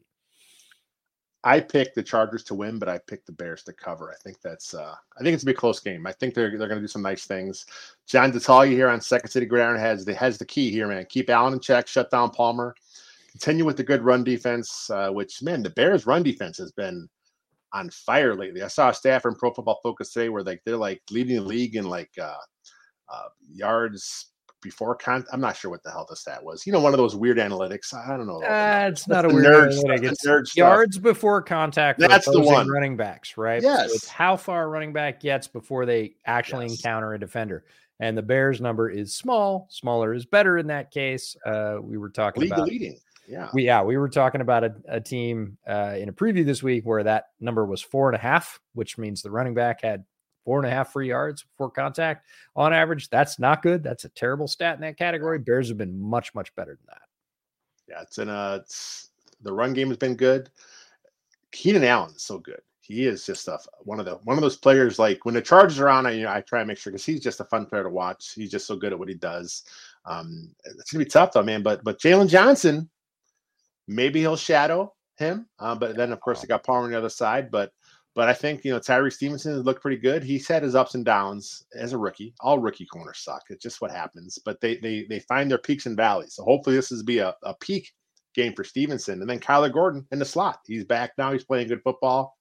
Speaker 2: I picked the Chargers to win, but I picked the Bears to cover. I think that's uh, I think it's gonna be a close game. I think they're they're gonna do some nice things. John Detalje here on Second City Gridiron has the has the key here, man. Keep Allen in check, shut down Palmer, continue with the good run defense, uh, which man, the Bears run defense has been on fire lately. I saw a staff from Pro Football Focus today where like they're like leading the league in like uh, uh, yards before con. I'm not sure what the hell the stat was. You know, one of those weird analytics. I don't know.
Speaker 1: Uh, it's not a
Speaker 2: the
Speaker 1: weird
Speaker 2: nerd
Speaker 1: analytic.
Speaker 2: Stuff,
Speaker 1: It's
Speaker 2: nerd
Speaker 1: yards
Speaker 2: stuff.
Speaker 1: before contact.
Speaker 2: That's the one.
Speaker 1: Running backs, right?
Speaker 2: Yes.
Speaker 1: So it's how far a running back gets before they actually yes. encounter a defender. And the Bears number is small. Smaller is better in that case. Uh, we were talking
Speaker 2: league
Speaker 1: about
Speaker 2: leading. Yeah.
Speaker 1: We, yeah, we were talking about a, a team uh, in a preview this week where that number was four and a half, which means the running back had four and a half free yards before contact on average. That's not good. That's a terrible stat in that category. Bears have been much, much better than that.
Speaker 2: Yeah, it's in a, it's the run game has been good. Keenan Allen is so good. He is just a, one of the one of those players. Like when the Chargers are on, I, you know, I try to make sure because he's just a fun player to watch. He's just so good at what he does. Um, it's gonna be tough though, man. But but Jalen Johnson. Maybe he'll shadow him, uh, but then of course they got Palmer on the other side. But but I think you know Tyree Stevenson has looked pretty good. He's had his ups and downs as a rookie. All rookie corners suck. It's just what happens. But they they they find their peaks and valleys. So hopefully this is be a, a peak game for Stevenson. And then Kyler Gordon in the slot. He's back now. He's playing good football.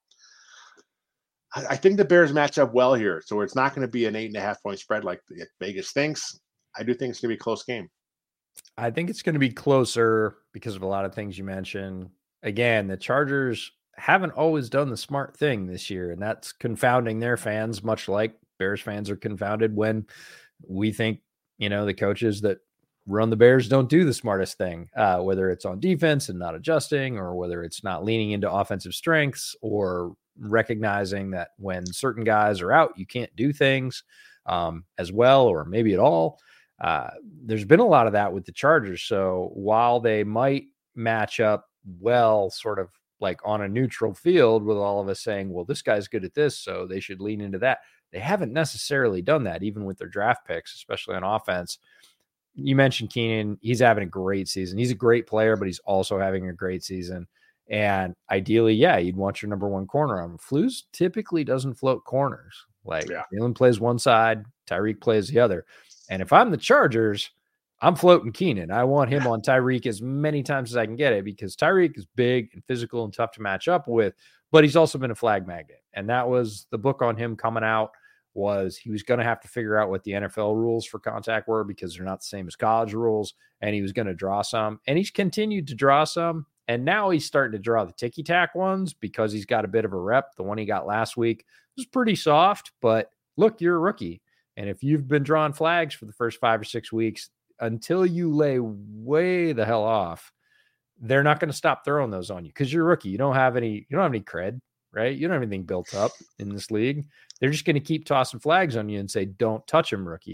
Speaker 2: I, I think the Bears match up well here. So it's not going to be an eight and a half point spread like Vegas thinks. I do think it's going to be a close game.
Speaker 1: I think it's going to be closer because of a lot of things you mentioned. Again, the Chargers haven't always done the smart thing this year, and that's confounding their fans, much like Bears fans are confounded when we think, you know, the coaches that run the Bears don't do the smartest thing, uh, whether it's on defense and not adjusting, or whether it's not leaning into offensive strengths, or recognizing that when certain guys are out, you can't do things um, as well, or maybe at all. Uh, there's been a lot of that with the Chargers. So while they might match up well, sort of like on a neutral field with all of us saying, well, this guy's good at this, so they should lean into that. They haven't necessarily done that, even with their draft picks, especially on offense. You mentioned Keenan. He's having a great season. He's a great player, but he's also having a great season. And ideally, yeah, you'd want your number one corner on him. Flus typically doesn't float corners. Like
Speaker 2: yeah.
Speaker 1: Jalen plays one side, Tyreek plays the other. And if I'm the Chargers, I'm floating Keenan. I want him on Tyreek as many times as I can get it because Tyreek is big and physical and tough to match up with, but he's also been a flag magnet. And that was the book on him coming out, was he was going to have to figure out what the N F L rules for contact were because they're not the same as college rules. And he was going to draw some, and he's continued to draw some. And now he's starting to draw the ticky-tack ones because he's got a bit of a rep. The one he got last week was pretty soft, but look, you're a rookie. And if you've been drawing flags for the first five or six weeks, until you lay way the hell off, they're not going to stop throwing those on you because you're a rookie. You don't have any, you don't have any cred, right? You don't have anything built up in this league. They're just going to keep tossing flags on you and say, don't touch him, rookie.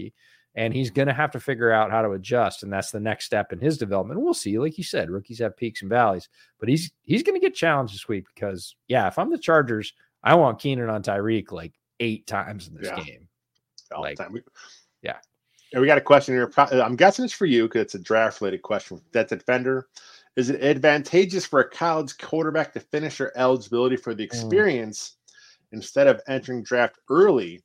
Speaker 1: and he's going to have to figure out how to adjust. And that's the next step in his development. We'll see. Like you said, rookies have peaks and valleys, but he's, he's going to get challenged this week because yeah, if I'm the Chargers, I want Keenan on Tyreek like eight times in this
Speaker 2: yeah.
Speaker 1: game.
Speaker 2: All
Speaker 1: like,
Speaker 2: the time. We,
Speaker 1: yeah.
Speaker 2: And we got a question here. I'm guessing it's for you because it's a draft related question. That's a defender. Is it advantageous for a college quarterback to finish their eligibility for the experience mm. instead of entering draft early?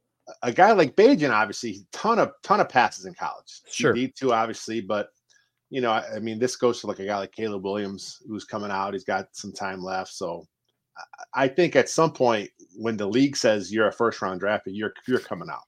Speaker 2: A guy like Bajan, obviously, ton of ton of passes in college.
Speaker 1: Sure,
Speaker 2: D two, obviously, but you know, I, I mean, this goes to like a guy like Caleb Williams who's coming out. He's got some time left, so I, I think at some point when the league says you're a first round draft, you're you're coming out.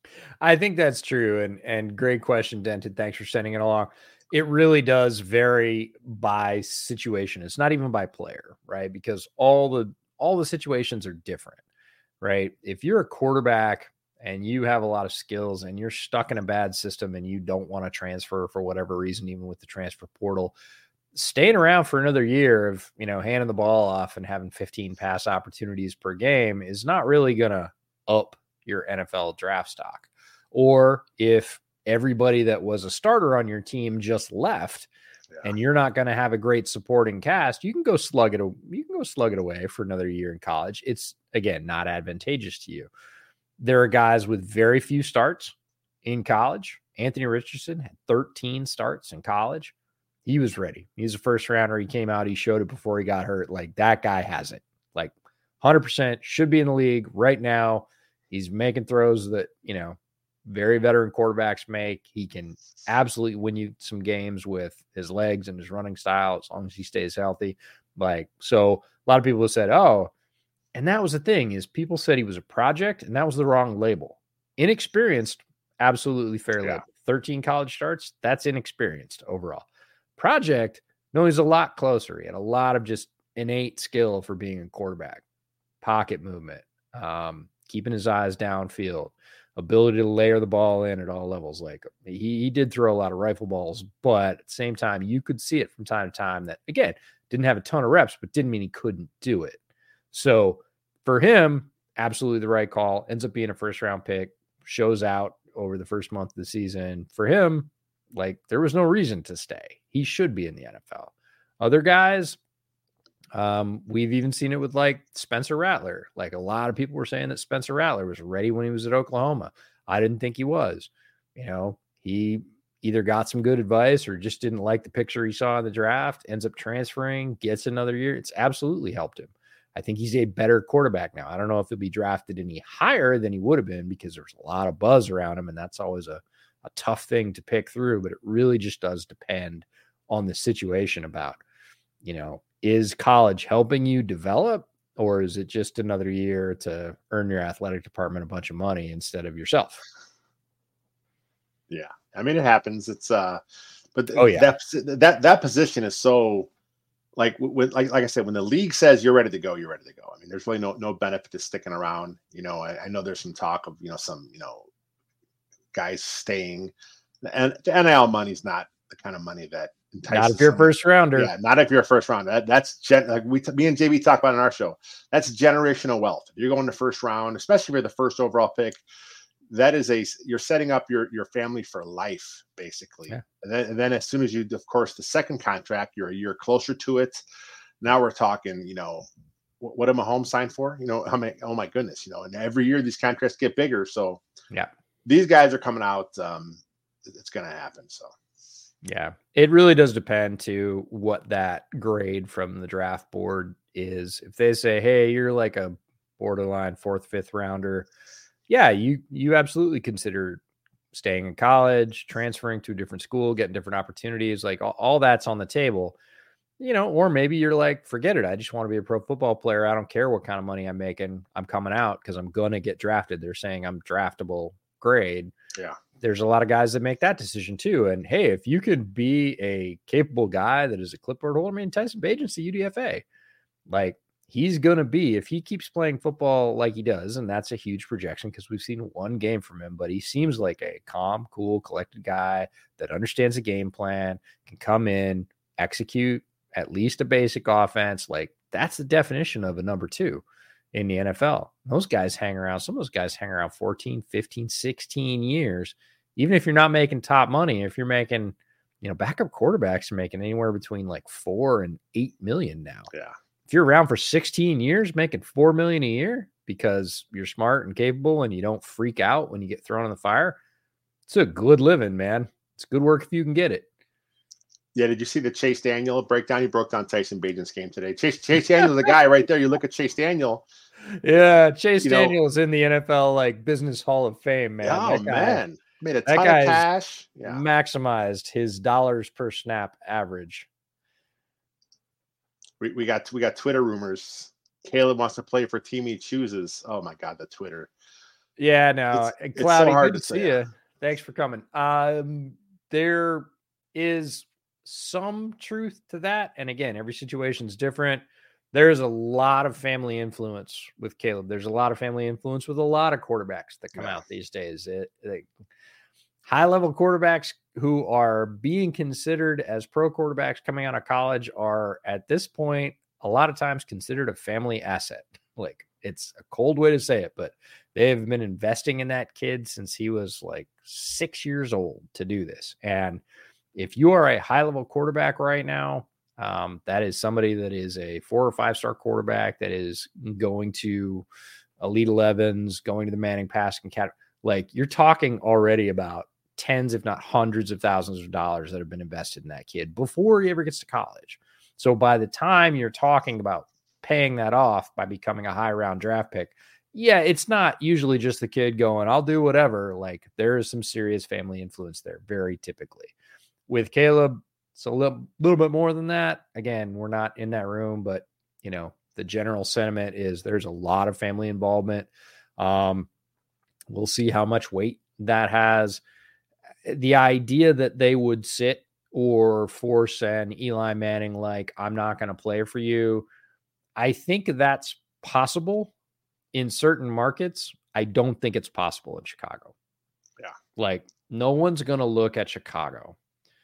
Speaker 1: I think that's true, and and great question, Denton. Thanks for sending it along. It really does vary by situation. It's not even by player, right? Because all the all the situations are different, right? If you're a quarterback and you have a lot of skills and you're stuck in a bad system and you don't want to transfer for whatever reason, even with the transfer portal, staying around for another year of, you know, handing the ball off and having fifteen pass opportunities per game is not really going to up your N F L draft stock. Or if everybody that was a starter on your team just left yeah. and you're not going to have a great supporting cast, you can go slug it. You can go slug it away for another year in college. It's again, not advantageous to you. There are guys with very few starts in college. Anthony Richardson had thirteen starts in college. He was ready. He's a first rounder. He came out, he showed it before he got hurt. Like that guy has it, like one hundred percent should be in the league right now. He's making throws that, you know, very veteran quarterbacks make. He can absolutely win you some games with his legs and his running style as long as he stays healthy. Like, so a lot of people have said, oh, and that was the thing is people said he was a project, and that was the wrong label. Inexperienced, absolutely fair yeah. label. thirteen college starts, that's inexperienced overall. Project, no, he's a lot closer. He had a lot of just innate skill for being a quarterback. Pocket movement, um, keeping his eyes downfield, ability to layer the ball in at all levels. Like he, he did throw a lot of rifle balls, but at the same time, you could see it from time to time that, again, didn't have a ton of reps, but didn't mean he couldn't do it. So for him, absolutely the right call. Ends up being a first round pick, shows out over the first month of the season. For him, like there was no reason to stay. He should be in the N F L. Other guys, um, we've even seen it with like Spencer Rattler. Like a lot of people were saying that Spencer Rattler was ready when he was at Oklahoma. I didn't think he was. You know, he either got some good advice or just didn't like the picture he saw in the draft, ends up transferring, gets another year. It's absolutely helped him. I think he's a better quarterback now. I don't know if he'll be drafted any higher than he would have been because there's a lot of buzz around him, and that's always a, a tough thing to pick through, but it really just does depend on the situation about, you know, is college helping you develop, or is it just another year to earn your athletic department a bunch of money instead of yourself?
Speaker 2: Yeah. I mean, it happens. It's uh, but
Speaker 1: oh yeah,
Speaker 2: that, that, that position is so like, when, like, like I said, when the league says you're ready to go, you're ready to go. I mean, there's really no, no benefit to sticking around. You know, I, I know there's some talk of, you know, some, you know, guys staying, and the N I L money is not the kind of money that entices.
Speaker 1: Not if you're a
Speaker 2: someone.
Speaker 1: first rounder.
Speaker 2: Yeah, not if you're a first rounder. That, that's gen, like we, me and J B talk about in our show. That's generational wealth. If you're going to first round, especially if you're the first overall pick, that is a you're setting up your your family for life, basically. Yeah. And then and then as soon as you, of course, the second contract, you're a year closer to it. Now we're talking, you know, what, what am I home signed for? You know, how many? Oh my goodness, you know, and every year these contracts get bigger. So
Speaker 1: yeah,
Speaker 2: these guys are coming out. Um, it's going to happen. So.
Speaker 1: Yeah, it really does depend to what that grade from the draft board is. If they say, hey, you're like a borderline fourth, fifth rounder, yeah, you you absolutely consider staying in college, transferring to a different school, getting different opportunities. Like all, all that's on the table, you know, or maybe you're like, forget it. I just want to be a pro football player. I don't care what kind of money I'm making. I'm coming out because I'm going to get drafted. They're saying I'm draftable grade.
Speaker 2: Yeah.
Speaker 1: There's a lot of guys that make that decision too. And hey, if you could be a capable guy that is a clipboard holder, I mean, Tyson Bagent's the U D F A. Like he's going to be, if he keeps playing football like he does, and that's a huge projection because we've seen one game from him, but he seems like a calm, cool, collected guy that understands the game plan, can come in, execute at least a basic offense. Like that's the definition of a number two in the N F L. Those guys hang around. Some of those guys hang around fourteen, fifteen, sixteen years even if you're not making top money, if you're making, you know, backup quarterbacks are making anywhere between like four and eight million now.
Speaker 2: Yeah.
Speaker 1: If you're around for sixteen years, making four million a year because you're smart and capable and you don't freak out when you get thrown in the fire, it's a good living, man. It's good work if you can get it.
Speaker 2: Yeah, did you see the Chase Daniel breakdown? He broke down Tyson Bagent's game today. Chase Chase Daniel, the guy right there. You look at Chase Daniel.
Speaker 1: Yeah, Chase
Speaker 2: you
Speaker 1: Daniel
Speaker 2: know,
Speaker 1: is in the N F L like Business Hall of Fame, man.
Speaker 2: Oh
Speaker 1: that guy,
Speaker 2: man, made a
Speaker 1: that
Speaker 2: ton
Speaker 1: guy
Speaker 2: of cash.
Speaker 1: Yeah.
Speaker 2: Yeah.
Speaker 1: Maximized his dollars per snap average.
Speaker 2: We we got we got Twitter rumors. Caleb wants to play for team he chooses. Oh my God, the Twitter.
Speaker 1: Yeah, no,
Speaker 2: it's,
Speaker 1: Cloudy,
Speaker 2: it's so hard
Speaker 1: good
Speaker 2: to,
Speaker 1: to see you. Thanks for coming. Um, there is some truth to that, and again, every situation is different. There is a lot of family influence with Caleb. There's a lot of family influence with a lot of quarterbacks that come yeah. out these days. It, it, high-level quarterbacks who are being considered as pro quarterbacks coming out of college are, at this point, a lot of times considered a family asset. Like, it's a cold way to say it, but they have been investing in that kid since he was like six years old to do this. And if you are a high-level quarterback right now, um, that is somebody that is a four or five-star quarterback that is going to Elite elevens, going to the Manning Passing Academy. Like, you're talking already about tens, if not hundreds of thousands of dollars that have been invested in that kid before he ever gets to college. So by the time you're talking about paying that off by becoming a high round draft pick, yeah, it's not usually just the kid going, I'll do whatever. Like, there is some serious family influence there, very typically. With Caleb, it's a little, little bit more than that. Again, we're not in that room, but, you know, the general sentiment is there's a lot of family involvement. Um, we'll see how much weight that has. The idea that they would sit or force an Eli Manning, like, I'm not going to play for you, I think that's possible in certain markets. I don't think it's possible in Chicago.
Speaker 2: Yeah.
Speaker 1: Like, no one's going to look at Chicago,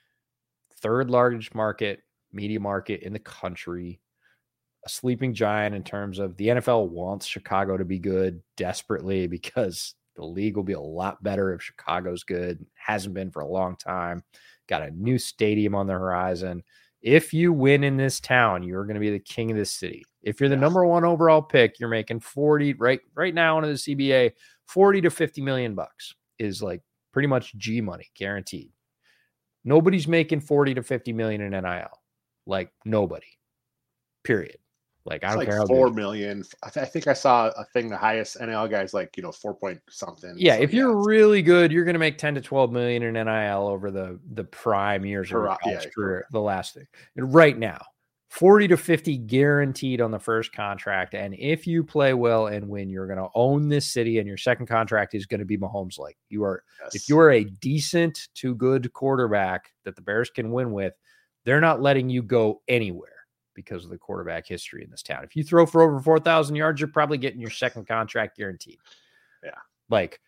Speaker 1: third largest market, media market in the country, a sleeping giant in terms of the N F L wants Chicago to be good desperately because the league will be a lot better if Chicago's good. Hasn't been for a long time. Got a new stadium on the horizon. If you win in this town, you're going to be the king of this city. If you're the yeah. number one overall pick, you're making forty right right now under the C B A, forty to fifty million bucks is like pretty much G money guaranteed. Nobody's making forty to fifty million in N I L. Like, nobody. Period. Like, I
Speaker 2: it's
Speaker 1: don't
Speaker 2: like
Speaker 1: care how
Speaker 2: four
Speaker 1: big.
Speaker 2: million. I, th- I think I saw a thing. The highest N I L guys like, you know, four point something.
Speaker 1: Yeah,
Speaker 2: so,
Speaker 1: if you're yeah. really good, you're going to make ten to twelve million in N I L over the the prime years
Speaker 2: per,
Speaker 1: of your college
Speaker 2: yeah,
Speaker 1: career. The last thing, and right now, forty to fifty guaranteed on the first contract. And if you play well and win, you're going to own this city. And your second contract is going to be Mahomes. Like, you are, yes. if you are a decent to good quarterback that the Bears can win with, they're not letting you go anywhere because of the quarterback history in this town. If you throw for over four thousand yards, you're probably getting your second contract guaranteed.
Speaker 2: Yeah.
Speaker 1: Like,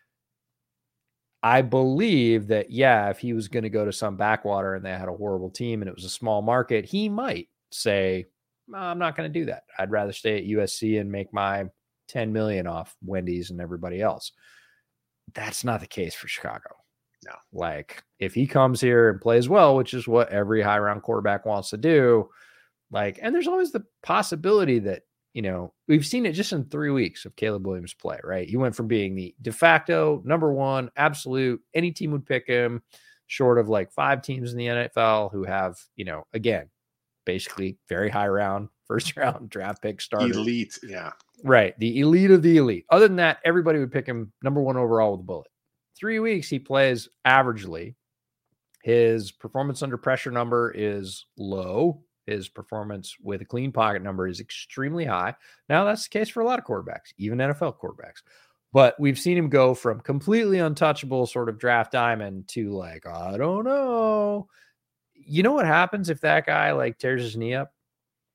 Speaker 1: I believe that, yeah, if he was going to go to some backwater and they had a horrible team and it was a small market, he might say, no, I'm not going to do that. I'd rather stay at U S C and make my ten million off Wendy's and everybody else. That's not the case for Chicago.
Speaker 2: No.
Speaker 1: Like, if he comes here and plays well, which is what every high round quarterback wants to do, like, and there's always the possibility that, you know, we've seen it just in three weeks of Caleb Williams play, right? He went from being the de facto number one, absolute, any team would pick him, short of like five teams in the N F L who have, you know, again, basically very high round, first round draft pick starters.
Speaker 2: Elite, yeah.
Speaker 1: Right. The elite of the elite. Other than that, everybody would pick him number one overall with a bullet. Three weeks, he plays averagely. His performance under pressure number is low. His performance with a clean pocket number is extremely high. Now, that's the case for a lot of quarterbacks, even N F L quarterbacks. But we've seen him go from completely untouchable sort of draft diamond to like, I don't know. You know what happens if that guy like tears his knee up?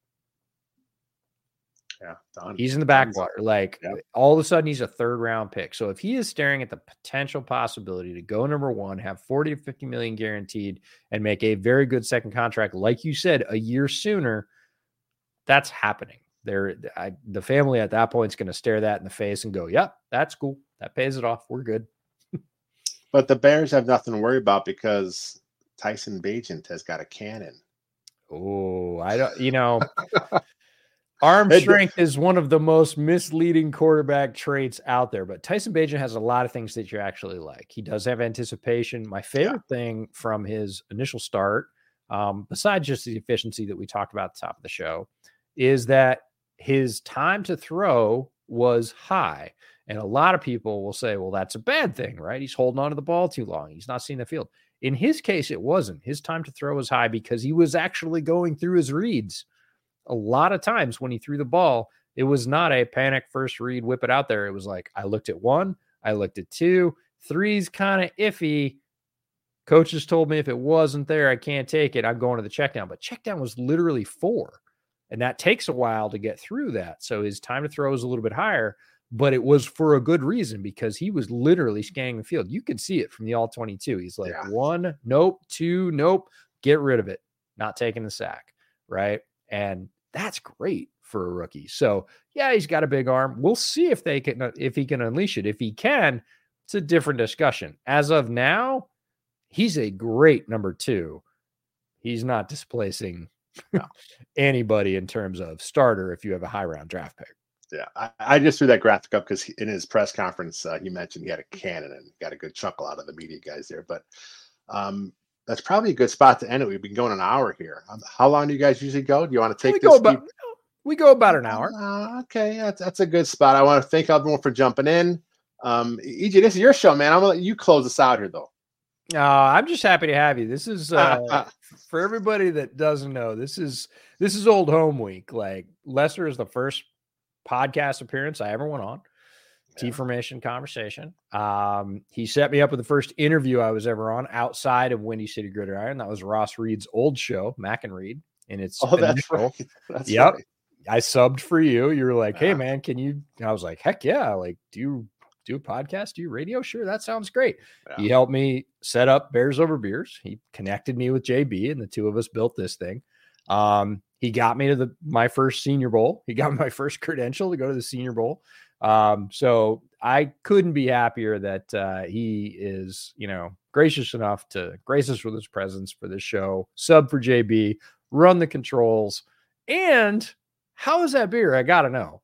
Speaker 2: Yeah, done.
Speaker 1: He's in the backwater. Like,
Speaker 2: yeah.
Speaker 1: all of a sudden, he's a third round pick. So if he is staring at the potential possibility to go number one, have forty to fifty million guaranteed, and make a very good second contract, like you said, a year sooner, that's happening. There, I, the family at that point is going to stare that in the face and go, "Yep, that's cool. That pays it off. We're good."
Speaker 2: But the Bears have nothing to worry about because Tyson Bagent has got a cannon.
Speaker 1: Oh, I don't, you know, arm
Speaker 2: It-
Speaker 1: strength is one of the most misleading quarterback traits out there, but Tyson Bagent has a lot of things that you actually like. He does have anticipation. My favorite thing from his initial start, um, besides just the efficiency that we talked about at the top of the show, is that his time to throw was high. And a lot of people will say, well, that's a bad thing, right? He's holding on to the ball too long. He's not seeing the field. In his case, it wasn't. His time to throw was high because he was actually going through his reads. A lot of times when he threw the ball, it was not a panic first read, whip it out there. It was like, I looked at one, I looked at two, three's kind of iffy. Coaches told me if it wasn't there, I can't take it. I'm going to the check down. But check down was literally four. And that takes a while to get through that. So his time to throw is a little bit higher, but it was for a good reason because he was literally scanning the field. You could see it from the all twenty-two. He's like,
Speaker 2: Yeah.
Speaker 1: one, nope, two, nope, get rid of it. Not taking the sack, right? And that's great for a rookie. So yeah, he's got a big arm. We'll see if they can, if he can unleash it. If he can, it's a different discussion. As of now, he's a great number two. He's not displacing no. anybody in terms of starter if you have a high round draft pick.
Speaker 2: Yeah, I, I just threw that graphic up because in his press conference, uh, he mentioned he had a cannon and got a good chuckle out of the media guys there. But um, that's probably a good spot to end it. We've been going an hour here. Um, how long do you guys usually go? Do you want to take
Speaker 1: we
Speaker 2: this?
Speaker 1: Go about, we go about an hour.
Speaker 2: Uh, okay, that's, that's a good spot. I want to thank everyone for jumping in. Um, E J, this is your show, man. I'm gonna let you close us out here, though.
Speaker 1: Uh, I'm just happy to have you. This is uh, for everybody that doesn't know. This is this is old home week. Like Lester is the first podcast appearance I ever went on. Yeah. T Formation Conversation. Um, he set me up with the first interview I was ever on outside of Windy City Gridiron. That was Ross Reed's old show, Mac and Reed, and it's
Speaker 2: oh, that's right. That's
Speaker 1: yep.
Speaker 2: Right.
Speaker 1: I subbed for you. You were like,
Speaker 2: yeah.
Speaker 1: "Hey, man, can you?" And I was like, "Heck yeah!" Like, do you do a podcast? Do you radio? Sure, that sounds great. Yeah. He helped me set up Bears Over Beers. He connected me with J B, and the two of us built this thing. Um, he got me to the my first Senior Bowl. He got my first credential to go to the Senior Bowl. Um, so I couldn't be happier that uh, he is, you know, gracious enough to grace us with his presence for this show. Sub for J B, run the controls, and how is that beer? I gotta know.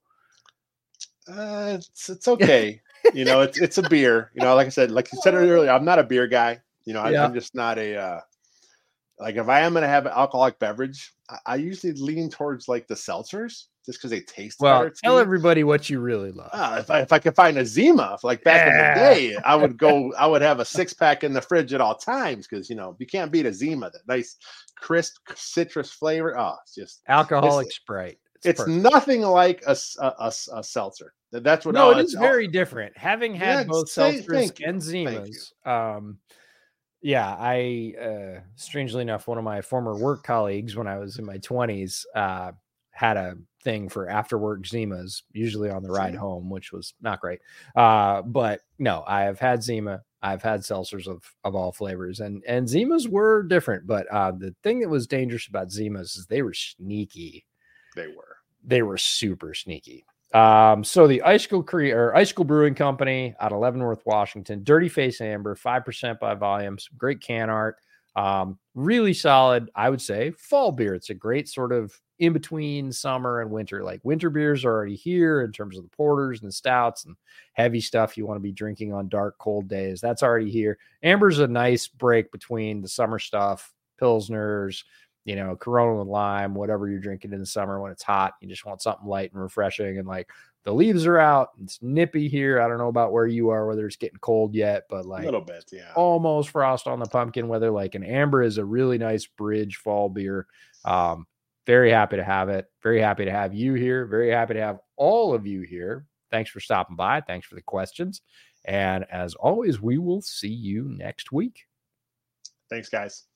Speaker 2: Uh, it's it's okay. You know, it's it's a beer. You know, like I said, like you said earlier, I'm not a beer guy. You know, I, yeah. I'm just not a uh, like if I am going to have an alcoholic beverage, I, I usually lean towards like the seltzers just because they taste
Speaker 1: well,
Speaker 2: better.
Speaker 1: Tell me. everybody what you really love.
Speaker 2: Uh, if I if I could find a Zima, like back yeah. in the day, I would go. I would have a six pack in the fridge at all times because you know you can't beat a Zima. That nice crisp citrus flavor. Oh, it's just
Speaker 1: alcoholic
Speaker 2: it's,
Speaker 1: Sprite.
Speaker 2: It's, it's nothing like a, a, a, a seltzer. That's what.
Speaker 1: No,
Speaker 2: all,
Speaker 1: it is very different. Having had
Speaker 2: yeah,
Speaker 1: both
Speaker 2: say,
Speaker 1: seltzers and Zimas, um, yeah, I uh, strangely enough, one of my former work colleagues when I was in my twenties uh, had a thing for after work Zimas, usually on the ride home, which was not great. Uh, but no, I have had Zima. I've had seltzers of of all flavors, and and Zimas were different. But uh, the thing that was dangerous about Zimas is they were sneaky.
Speaker 2: They were.
Speaker 1: They were super sneaky. Um, so the Icicle Cre- or Icicle Brewing Company out of Leavenworth, Washington, Dirty Face Amber, five percent by volume, some great can art, um, really solid, I would say, fall beer. It's a great sort of in between summer and winter. Like winter beers are already here in terms of the porters and the stouts and heavy stuff you want to be drinking on dark, cold days. That's already here. Amber's a nice break between the summer stuff, Pilsners, you know, Corona with lime, whatever you're drinking in the summer when it's hot. You just want something light and refreshing. And like the leaves are out. It's nippy here. I don't know about where you are, whether it's getting cold yet, but like
Speaker 2: a little bit, yeah.
Speaker 1: Almost frost on the pumpkin weather. Like an amber is a really nice bridge fall beer. Um, very happy to have it. Very happy to have you here. Very happy to have all of you here. Thanks for stopping by. Thanks for the questions. And as always, we will see you next week.
Speaker 2: Thanks, guys.